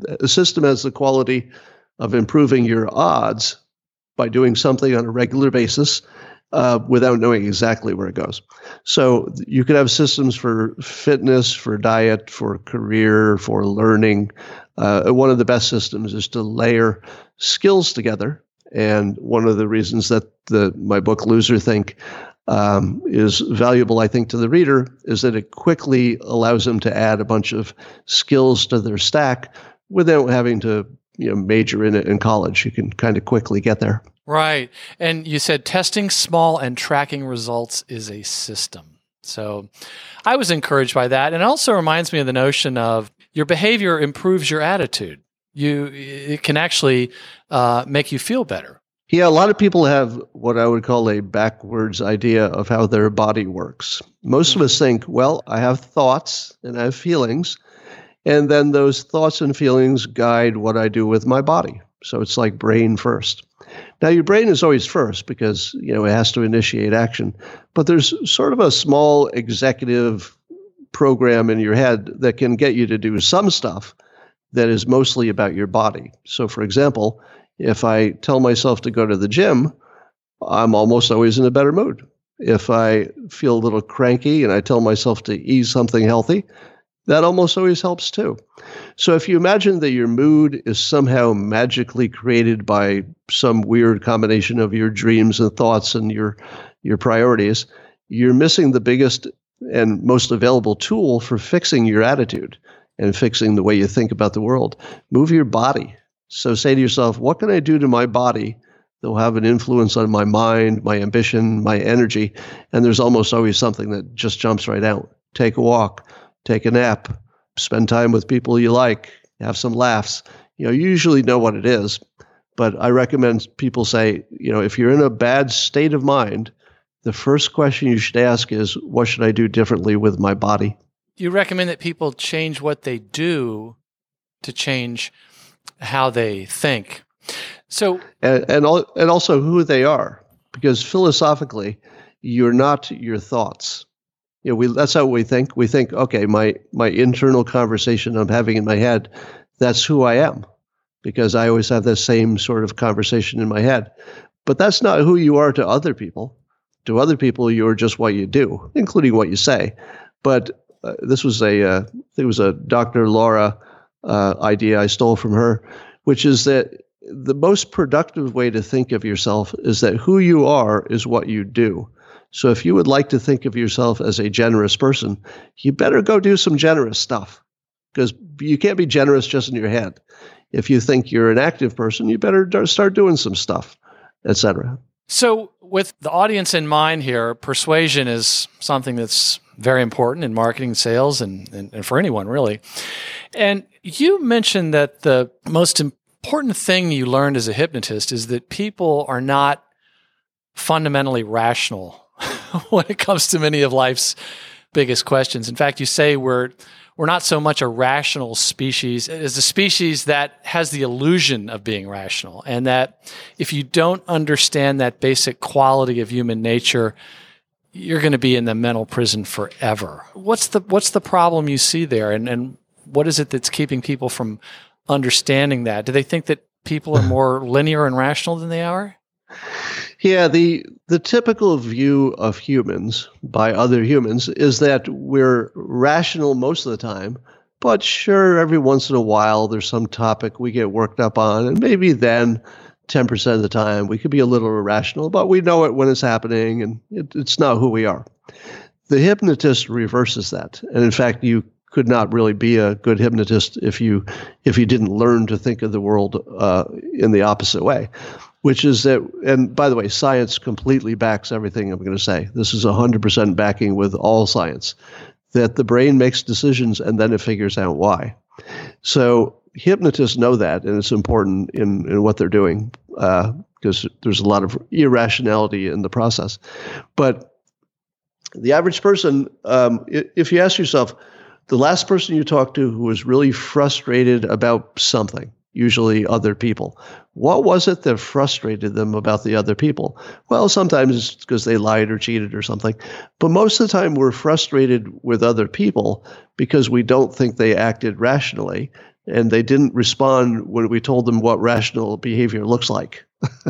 quality of improving your odds by doing something on a regular basis without knowing exactly where it goes. So you could have systems for fitness, for diet, for career, for learning. One of the best systems is to layer skills together. And one of the reasons that my book, Loserthink, is valuable, I think, to the reader is that it quickly allows them to add a bunch of skills to their stack without having to major in it in college. You can kind of quickly get there. Right. And you said testing small and tracking results is a system. So I was encouraged by that. And it also reminds me of the notion of your behavior improves your attitude. It can actually make you feel better. Yeah, a lot of people have what I would call a backwards idea of how their body works. Most of us think, well, I have thoughts and I have feelings, and then those thoughts and feelings guide what I do with my body. So it's like brain first. Now, your brain is always first because, it has to initiate action. But there's sort of a small executive program in your head that can get you to do some stuff that is mostly about your body. So, for example, if I tell myself to go to the gym, I'm almost always in a better mood. If I feel a little cranky and I tell myself to eat something healthy, that almost always helps too. So if you imagine that your mood is somehow magically created by some weird combination of your dreams and thoughts and your priorities, you're missing the biggest and most available tool for fixing your attitude and fixing the way you think about the world. Move your body. So say to yourself, what can I do to my body that will have an influence on my mind, my ambition, my energy? And there's almost always something that just jumps right out. Take a walk. Take a nap, spend time with people you like, have some laughs. You usually know what it is, but I recommend people say, if you're in a bad state of mind, the first question you should ask is, what should I do differently with my body? You recommend that people change what they do to change how they think. So, and also who they are, because philosophically, you're not your thoughts. That's how we think. We think, okay, my internal conversation I'm having in my head, that's who I am, because I always have the same sort of conversation in my head. But that's not who you are to other people. To other people, you're just what you do, including what you say. But this was I think it was a Dr. Laura idea I stole from her, which is that the most productive way to think of yourself is that who you are is what you do. So if you would like to think of yourself as a generous person, you better go do some generous stuff, because you can't be generous just in your head. If you think you're an active person, you better start doing some stuff, etc. So with the audience in mind here, persuasion is something that's very important in marketing, sales, and for anyone really. And you mentioned that the most important thing you learned as a hypnotist is that people are not fundamentally rational when it comes to many of life's biggest questions. In fact, you say we're not so much a rational species as a species that has the illusion of being rational, and that if you don't understand that basic quality of human nature, you're going to be in the mental prison forever. What's the problem you see there, and what is it that's keeping people from understanding that? Do they think that people are more linear and rational than they are? Yeah, the typical view of humans by other humans is that we're rational most of the time, but sure, every once in a while there's some topic we get worked up on, and maybe then 10% of the time we could be a little irrational, but we know it when it's happening, and it's not who we are. The hypnotist reverses that, and in fact, you could not really be a good hypnotist if you didn't learn to think of the world in the opposite way. Which is that, and by the way, science completely backs everything I'm going to say. This is 100% backing with all science, that the brain makes decisions and then it figures out why. So hypnotists know that, and it's important in what they're doing because there's a lot of irrationality in the process. But the average person, if you ask yourself, the last person you talked to who was really frustrated about something, usually other people, what was it that frustrated them about the other people? Well, sometimes it's because they lied or cheated or something. But most of the time we're frustrated with other people because we don't think they acted rationally and they didn't respond when we told them what rational behavior looks like.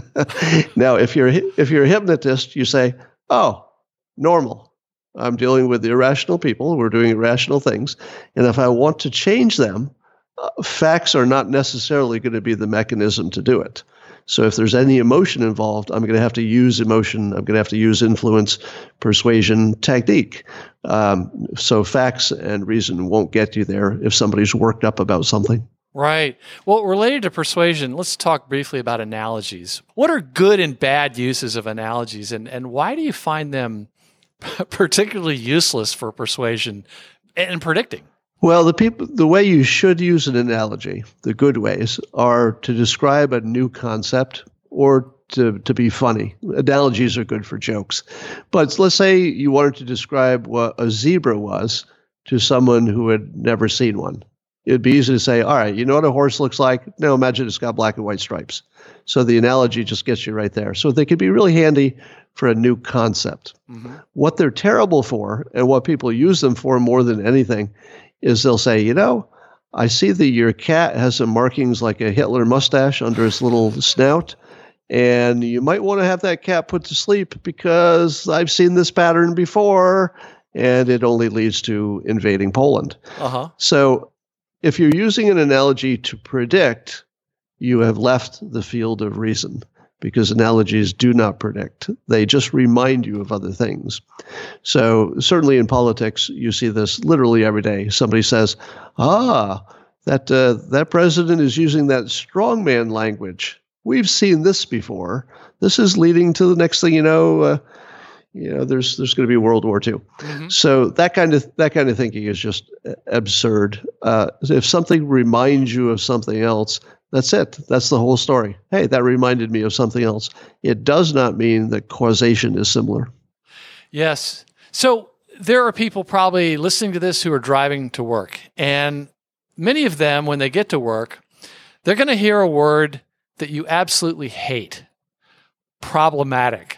Now, if you're a hypnotist, you say, oh, normal. I'm dealing with irrational people. We're doing irrational things. And if I want to change them, facts are not necessarily going to be the mechanism to do it. So if there's any emotion involved, I'm going to have to use emotion. I'm going to have to use influence, persuasion, technique. So facts and reason won't get you there if somebody's worked up about something. Right. Well, related to persuasion, let's talk briefly about analogies. What are good and bad uses of analogies, and why do you find them particularly useless for persuasion and predicting? Well, the way you should use an analogy, the good ways, are to describe a new concept or to be funny. Analogies are good for jokes. But let's say you wanted to describe what a zebra was to someone who had never seen one. It'd be easy to say, all right, you know what a horse looks like? No, imagine it's got black and white stripes. So the analogy just gets you right there. So they could be really handy for a new concept. Mm-hmm. What they're terrible for, and what people use them for more than anything, is they'll say, you know, I see that your cat has some markings like a Hitler mustache under its little snout, and you might want to have that cat put to sleep because I've seen this pattern before, and it only leads to invading Poland. Uh-huh. So if you're using an analogy to predict, you have left the field of reason, because analogies do not predict. They just remind you of other things. So certainly in politics, you see this literally every day. Somebody says, that president is using that strongman language. We've seen this before. This is leading to the next thing you know, there's going to be World War II. Mm-hmm. So that kind of thinking is just absurd. If something reminds you of something else, that's it. That's the whole story. Hey, that reminded me of something else. It does not mean that causation is similar. Yes. So there are people probably listening to this who are driving to work. And many of them, when they get to work, they're going to hear a word that you absolutely hate. Problematic.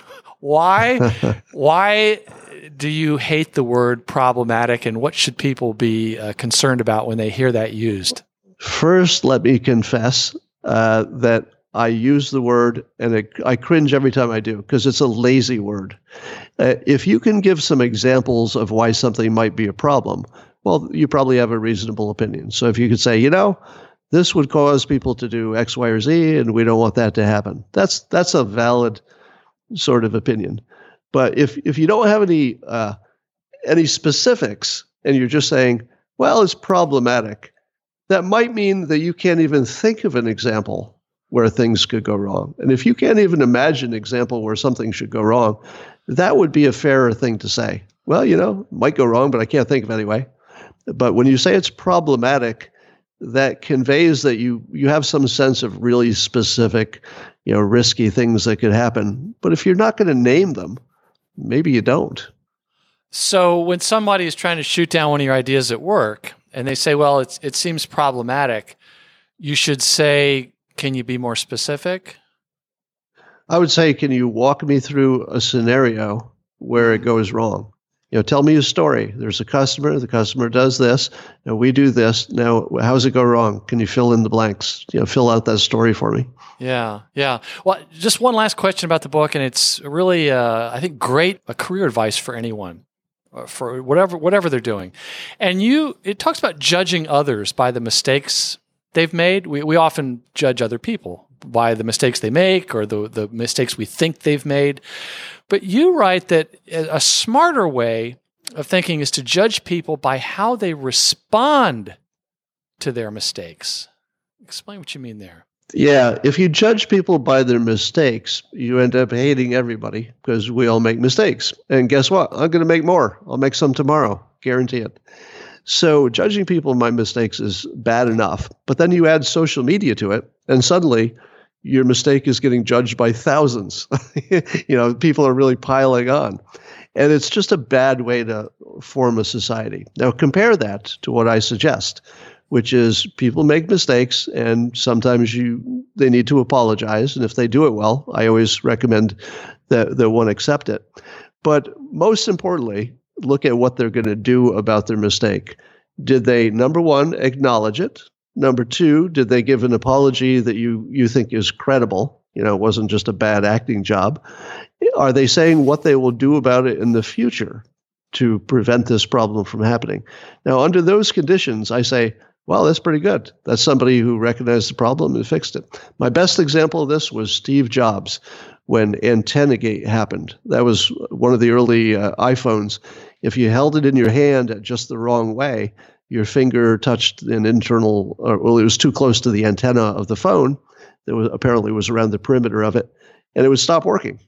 Why do you hate the word problematic, and what should people be concerned about when they hear that used? First, let me confess that I use the word, and I cringe every time I do because it's a lazy word. If you can give some examples of why something might be a problem, well, you probably have a reasonable opinion. So if you could say, this would cause people to do X, Y, or Z, and we don't want that to happen. That's a valid sort of opinion. But if you don't have any specifics and you're just saying, well, it's problematic, that might mean that you can't even think of an example where things could go wrong. And if you can't even imagine an example where something should go wrong, that would be a fairer thing to say. Well, might go wrong, but I can't think of anyway. But when you say it's problematic, that conveys that you have some sense of really specific, risky things that could happen. But if you're not going to name them, maybe you don't. So when somebody is trying to shoot down one of your ideas at work and they say, well, it seems problematic, you should say, can you be more specific? I would say, can you walk me through a scenario where it goes wrong? Tell me a story. There's a customer, the customer does this, and we do this. Now, how's it go wrong? Can you fill in the blanks? Fill out that story for me. Yeah. Well, just one last question about the book, and it's really, I think, great career advice for anyone, for whatever they're doing. And it talks about judging others by the mistakes they've made. We often judge other people by the mistakes they make or the mistakes we think they've made. But you write that a smarter way of thinking is to judge people by how they respond to their mistakes. Explain what you mean there. Yeah, if you judge people by their mistakes, you end up hating everybody because we all make mistakes. And guess what? I'm going to make more. I'll make some tomorrow. Guarantee it. So judging people by mistakes is bad enough. But then you add social media to it, and suddenly your mistake is getting judged by thousands. People are really piling on. And it's just a bad way to form a society. Now, compare that to what I suggest, which is people make mistakes, and sometimes they need to apologize. And if they do it well, I always recommend that one accept it. But most importantly, look at what they're going to do about their mistake. Did they, number one, acknowledge it? Number two, did they give an apology that you think is credible? It wasn't just a bad acting job. Are they saying what they will do about it in the future to prevent this problem from happening? Now, under those conditions, I say, well, that's pretty good. That's somebody who recognized the problem and fixed it. My best example of this was Steve Jobs when AntennaGate happened. That was one of the early iPhones. If you held it in your hand just the wrong way, your finger touched an internal, it was too close to the antenna of the phone that apparently was around the perimeter of it, and it would stop working.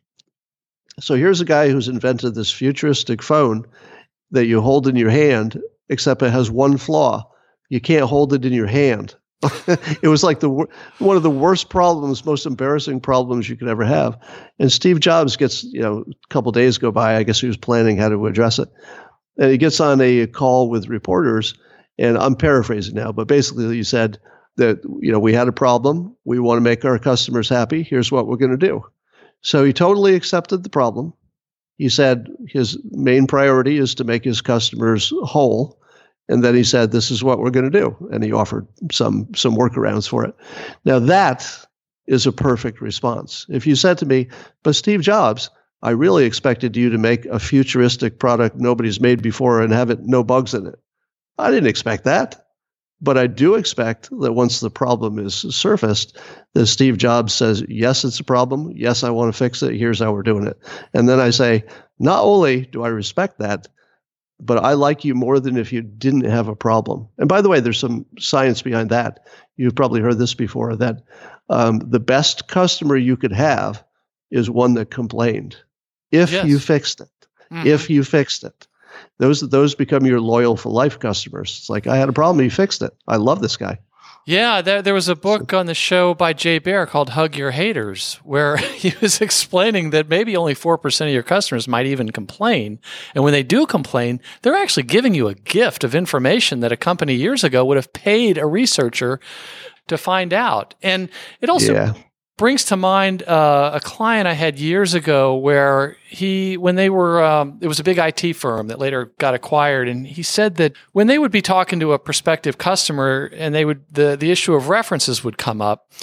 So here's a guy who's invented this futuristic phone that you hold in your hand, except it has one flaw. You can't hold it in your hand. It was like one of the worst problems, most embarrassing problems you could ever have. And Steve Jobs gets, a couple days go by, I guess he was planning how to address it. And he gets on a call with reporters, and I'm paraphrasing now, but basically he said that, we had a problem. We want to make our customers happy. Here's what we're going to do. So he totally accepted the problem. He said his main priority is to make his customers whole. And then he said, this is what we're going to do. And he offered some workarounds for it. Now that is a perfect response. If you said to me, but Steve Jobs, I really expected you to make a futuristic product nobody's made before and have no bugs in it. I didn't expect that. But I do expect that once the problem is surfaced, that Steve Jobs says, yes, it's a problem. Yes, I want to fix it. Here's how we're doing it. And then I say, not only do I respect that, but I like you more than if you didn't have a problem. And by the way, there's some science behind that. You've probably heard this before, that the best customer you could have is one that complained. If you fixed it. Mm-hmm. If you fixed it. Those become your loyal for life customers. It's like, I had a problem, he fixed it. I love this guy. Yeah, there was a book on the show by Jay Baer called Hug Your Haters, where he was explaining that maybe only 4% of your customers might even complain. And when they do complain, they're actually giving you a gift of information that a company years ago would have paid a researcher to find out. And it also brings to mind a client I had years ago where when they were, it was a big IT firm that later got acquired, and he said that when they would be talking to a prospective customer and the issue of references would come up,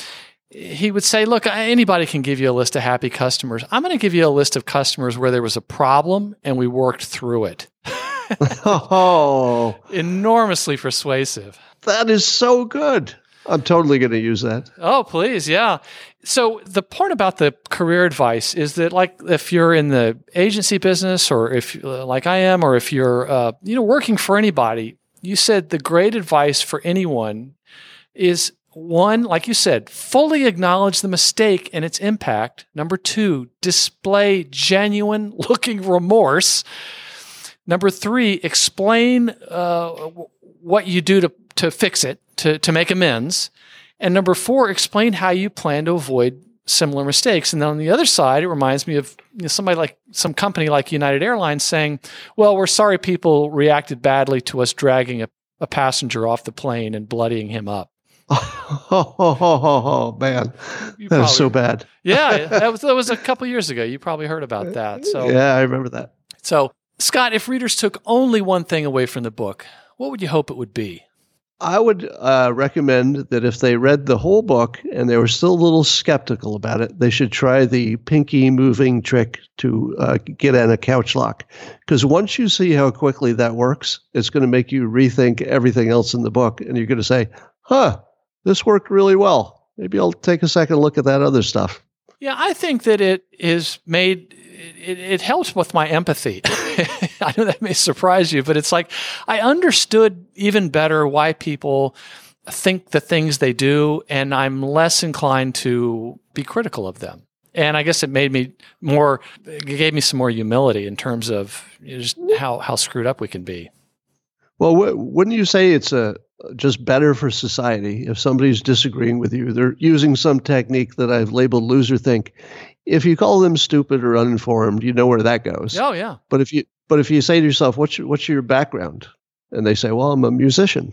he would say, look, anybody can give you a list of happy customers. I'm going to give you a list of customers where there was a problem and we worked through it. Oh, enormously persuasive. That is so good. I'm totally going to use that. Oh, please. Yeah. So the part about the career advice is that, like, if you're in the agency business, or if like I am, or if you're, working for anybody, you said the great advice for anyone is, one, like you said, fully acknowledge the mistake and its impact. Number two, display genuine looking remorse. Number three, explain what you do to fix it, to make amends. And number four, explain how you plan to avoid similar mistakes. And then on the other side, it reminds me of somebody like some company like United Airlines saying, well, we're sorry people reacted badly to us dragging a passenger off the plane and bloodying him up. Oh, man. That was so bad. Yeah, that was a couple years ago. You probably heard about that. So yeah, I remember that. So, Scott, if readers took only one thing away from the book, what would you hope it would be? I would recommend that if they read the whole book and they were still a little skeptical about it, they should try the pinky moving trick to get in a couch lock. Because once you see how quickly that works, it's going to make you rethink everything else in the book. And you're going to say, this worked really well. Maybe I'll take a second look at that other stuff. Yeah, I think that it helps with my empathy. I know that may surprise you, but it's like I understood even better why people think the things they do, and I'm less inclined to be critical of them. And I guess it gave me some more humility in terms of just how screwed up we can be. Well, wouldn't you say it's just better for society if somebody's disagreeing with you? They're using some technique that I've labeled loserthink. If you call them stupid or uninformed, you know where that goes. Oh, yeah. But if you say to yourself, what's your background? And they say, well, I'm a musician.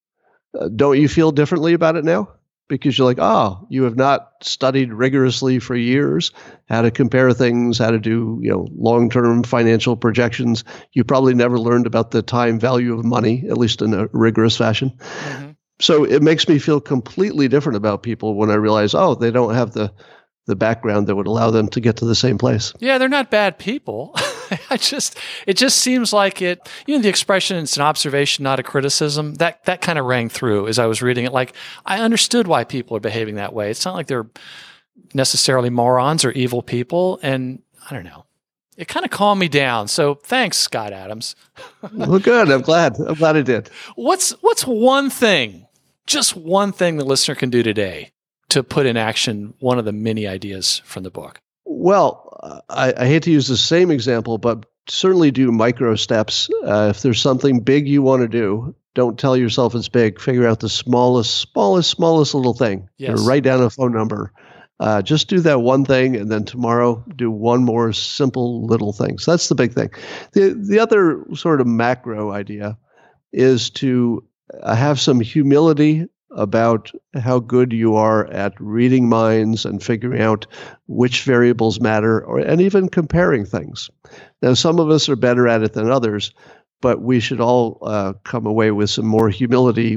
Don't you feel differently about it now? Because you're like, you have not studied rigorously for years how to compare things, how to do, long-term financial projections. You probably never learned about the time value of money, at least in a rigorous fashion. Mm-hmm. So it makes me feel completely different about people when I realize, they don't have the background that would allow them to get to the same place. Yeah, they're not bad people. It just seems like the expression, it's an observation, not a criticism, that kind of rang through as I was reading it. Like, I understood why people are behaving that way. It's not like they're necessarily morons or evil people. And I don't know. It kind of calmed me down. So thanks, Scott Adams. Well, good. I'm glad I did. What's one thing, just one thing the listener can do today to put in action one of the many ideas from the book? Well, I hate to use the same example, but certainly do micro steps. If there's something big you want to do, don't tell yourself it's big. Figure out the smallest little thing. Yes. Write down a phone number. Just do that one thing, and then tomorrow do one more simple little thing. So that's the big thing. The other sort of macro idea is to have some humility about how good you are at reading minds and figuring out which variables matter, and even comparing things. Now, some of us are better at it than others, but we should all come away with some more humility,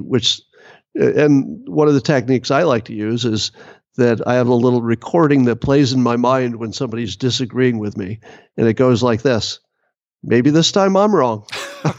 and one of the techniques I like to use is that I have a little recording that plays in my mind when somebody's disagreeing with me, and it goes like this. Maybe this time I'm wrong.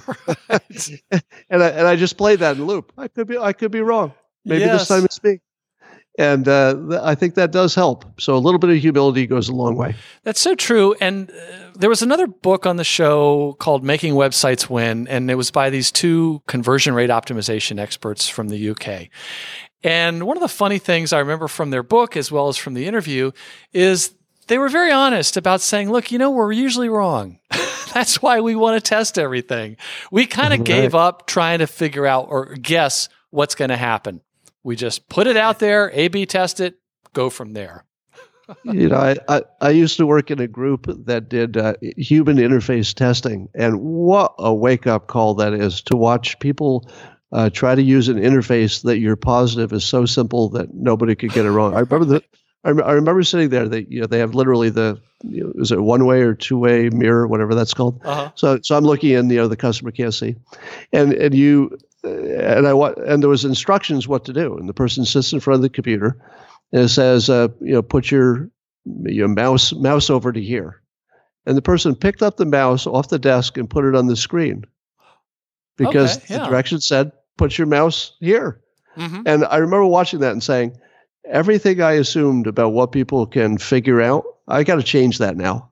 and I just play that in loop. I could be wrong. Maybe this time it's me. And I think that does help. So a little bit of humility goes a long way. That's so true. And there was another book on the show called Making Websites Win, and it was by these two conversion rate optimization experts from the UK. And one of the funny things I remember from their book, as well as from the interview, is they were very honest about saying, look, we're usually wrong. That's why we want to test everything. We kind of gave up trying to figure out or guess what's going to happen. We just put it out there, A/B test it, go from there. I used to work in a group that did human interface testing, and what a wake-up call that is to watch people try to use an interface that you're positive is so simple that nobody could get it wrong. I remember sitting there. They have literally is it one-way or two-way mirror, whatever that's called. Uh-huh. So I'm looking in, the customer can't see, and there was instructions what to do, and the person sits in front of the computer, and it says, put your mouse over to here. And the person picked up the mouse off the desk and put it on the screen because the directions said, put your mouse here. Mm-hmm. And I remember watching that and saying, everything I assumed about what people can figure out, I got to change that now.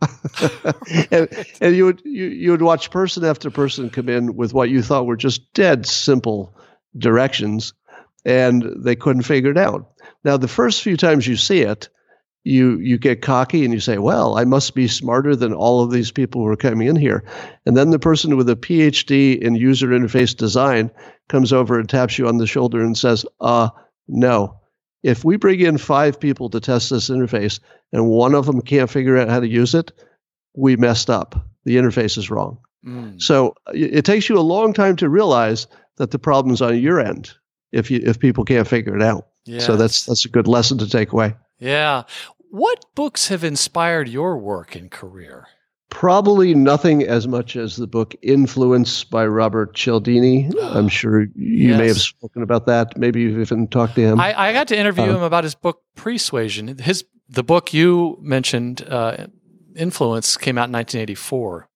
and you would watch person after person come in with what you thought were just dead simple directions, and they couldn't figure it out. Now, the first few times you see it, you get cocky and you say, well, I must be smarter than all of these people who are coming in here. And then the person with a PhD in user interface design comes over and taps you on the shoulder and says, no. If we bring in 5 people to test this interface and one of them can't figure out how to use it, we messed up. The interface is wrong. So it takes you a long time to realize that the problem's on your end if people can't figure it out. Yes. So that's a good lesson to take away. Yeah. What books have inspired your work and career? Probably nothing as much as the book Influence by Robert Cialdini. I'm sure you may have spoken about that. Maybe you've even talked to him. I got to interview him about his book Persuasion. The book you mentioned, Influence, came out in 1984.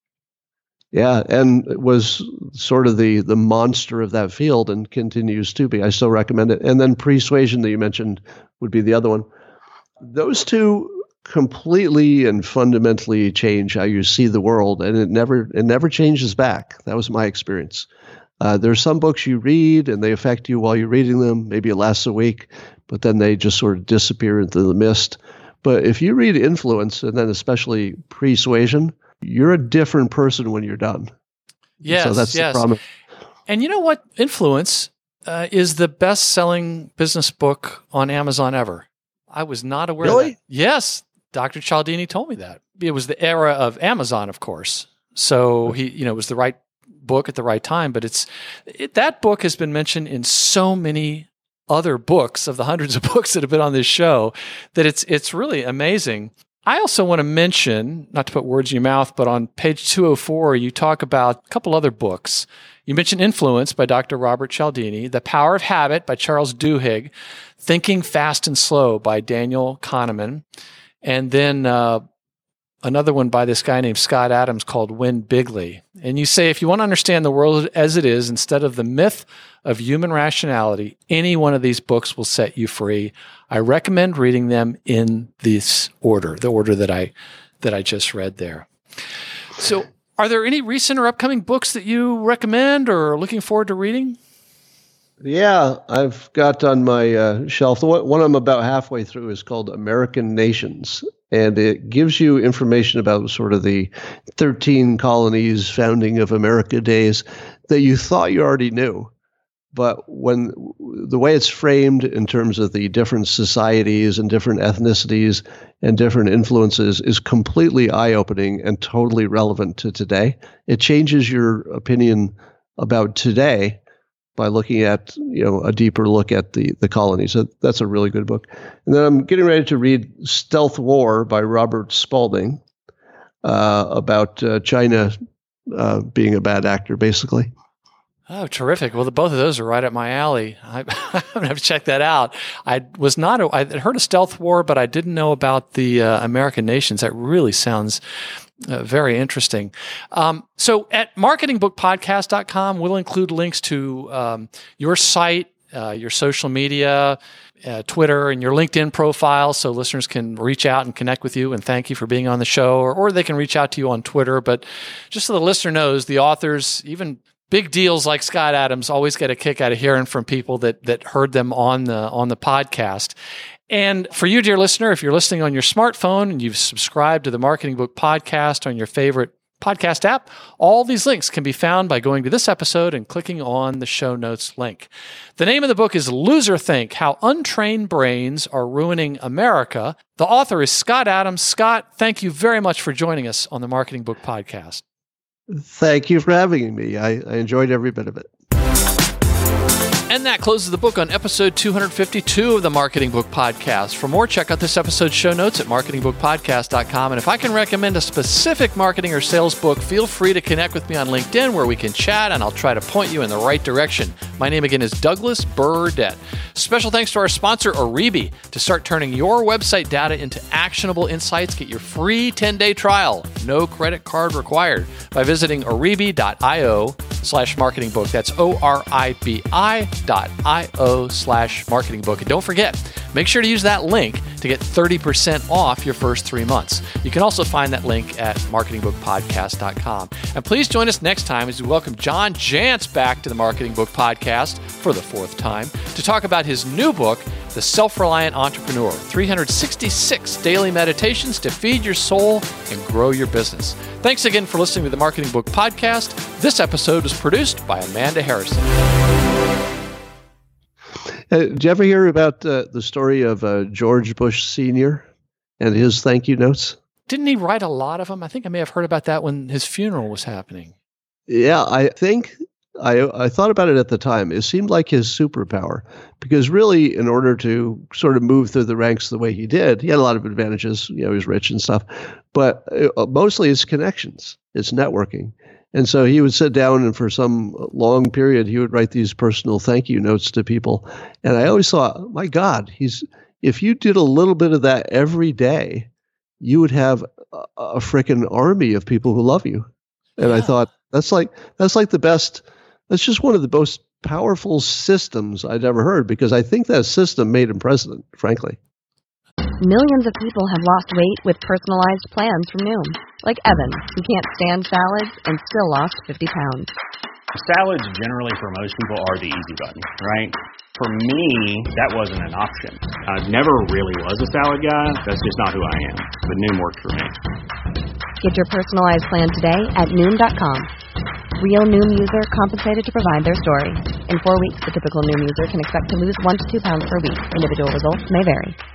Yeah, and it was sort of the monster of that field and continues to be. I still recommend it. And then Persuasion that you mentioned would be the other one. Those two completely and fundamentally change how you see the world, and it never changes back. That was my experience. There's some books you read and they affect you while you're reading them. Maybe it lasts a week, but then they just sort of disappear into the mist. But if you read Influence and then especially Persuasion, you're a different person when you're done. Yes, so that's the promise. And you know what? Influence is the best-selling business book on Amazon ever. I was not aware of that. Yes, Dr. Cialdini told me that. It was the era of Amazon, of course. So it was the right book at the right time. But that book has been mentioned in so many other books of the hundreds of books that have been on this show that it's really amazing. I also want to mention, not to put words in your mouth, but on page 204, you talk about a couple other books. You mentioned Influence by Dr. Robert Cialdini, The Power of Habit by Charles Duhigg, Thinking Fast and Slow by Daniel Kahneman, and then another one by this guy named Scott Adams called Win Bigly. And you say, if you want to understand the world as it is, instead of the myth of human rationality, any one of these books will set you free. I recommend reading them in this order, the order that I just read there. So are there any recent or upcoming books that you recommend or are looking forward to reading? Yeah, I've got on my shelf, the one I'm about halfway through is called American Nations, and it gives you information about sort of the 13 colonies founding of America days that you thought you already knew. But when the way it's framed in terms of the different societies and different ethnicities and different influences is completely eye-opening and totally relevant to today. It changes your opinion about today by looking at a deeper look at the colony. So that's a really good book. And then I'm getting ready to read Stealth War by Robert Spalding about China being a bad actor, basically. Oh, terrific. Well, both of those are right up my alley. I'm going to have to check that out. I had heard of Stealth War, but I didn't know about the American Nations. That really sounds very interesting. So at marketingbookpodcast.com, we'll include links to your site, your social media, Twitter, and your LinkedIn profile so listeners can reach out and connect with you and thank you for being on the show, or they can reach out to you on Twitter. But just so the listener knows, the authors, even big deals like Scott Adams, always get a kick out of hearing from people that heard them on the podcast. And for you, dear listener, if you're listening on your smartphone and you've subscribed to the Marketing Book Podcast on your favorite podcast app, all these links can be found by going to this episode and clicking on the show notes link. The name of the book is Loserthink: How Untrained Brains Are Ruining America. The author is Scott Adams. Scott, thank you very much for joining us on the Marketing Book Podcast. Thank you for having me. I enjoyed every bit of it. And that closes the book on episode 252 of the Marketing Book Podcast. For more, check out this episode's show notes at marketingbookpodcast.com. And if I can recommend a specific marketing or sales book, feel free to connect with me on LinkedIn where we can chat and I'll try to point you in the right direction. My name again is Douglas Burdett. Special thanks to our sponsor, Aribi. To start turning your website data into actionable insights, get your free 10-day trial. No credit card required by visiting aribi.io/marketingbook. That's oribi.io/marketingbook. And don't forget, make sure to use that link to get 30% off your first 3 months. You can also find that link at marketingbookpodcast.com. And please join us next time as we welcome John Jantsch back to the Marketing Book Podcast for the 4th time to talk about his new book, The Self-Reliant Entrepreneur, 366 Daily Meditations to Feed Your Soul and Grow Your Business. Thanks again for listening to the Marketing Book Podcast. This episode was produced by Amanda Harrison. Did you ever hear about the story of George Bush Sr. and his thank you notes? Didn't he write a lot of them? I think I may have heard about that when his funeral was happening. Yeah, I think I thought about it at the time. It seemed like his superpower because really in order to sort of move through the ranks the way he did, he had a lot of advantages. You know, he was rich and stuff, but mostly it's connections, it's networking. And so he would sit down and for some long period, he would write these personal thank you notes to people. And I always thought, my God, if you did a little bit of that every day, you would have a frickin' army of people who love you. And I thought, that's like the best, that's just one of the most powerful systems I'd ever heard because I think that system made him president, frankly. Millions of people have lost weight with personalized plans from Noom. Like Evan, who can't stand salads and still lost 50 pounds. Salads generally for most people are the easy button, right? For me, that wasn't an option. I never really was a salad guy. That's just not who I am. But Noom worked for me. Get your personalized plan today at Noom.com. Real Noom user compensated to provide their story. In 4 weeks, the typical Noom user can expect to lose 1 to 2 pounds per week. Individual results may vary.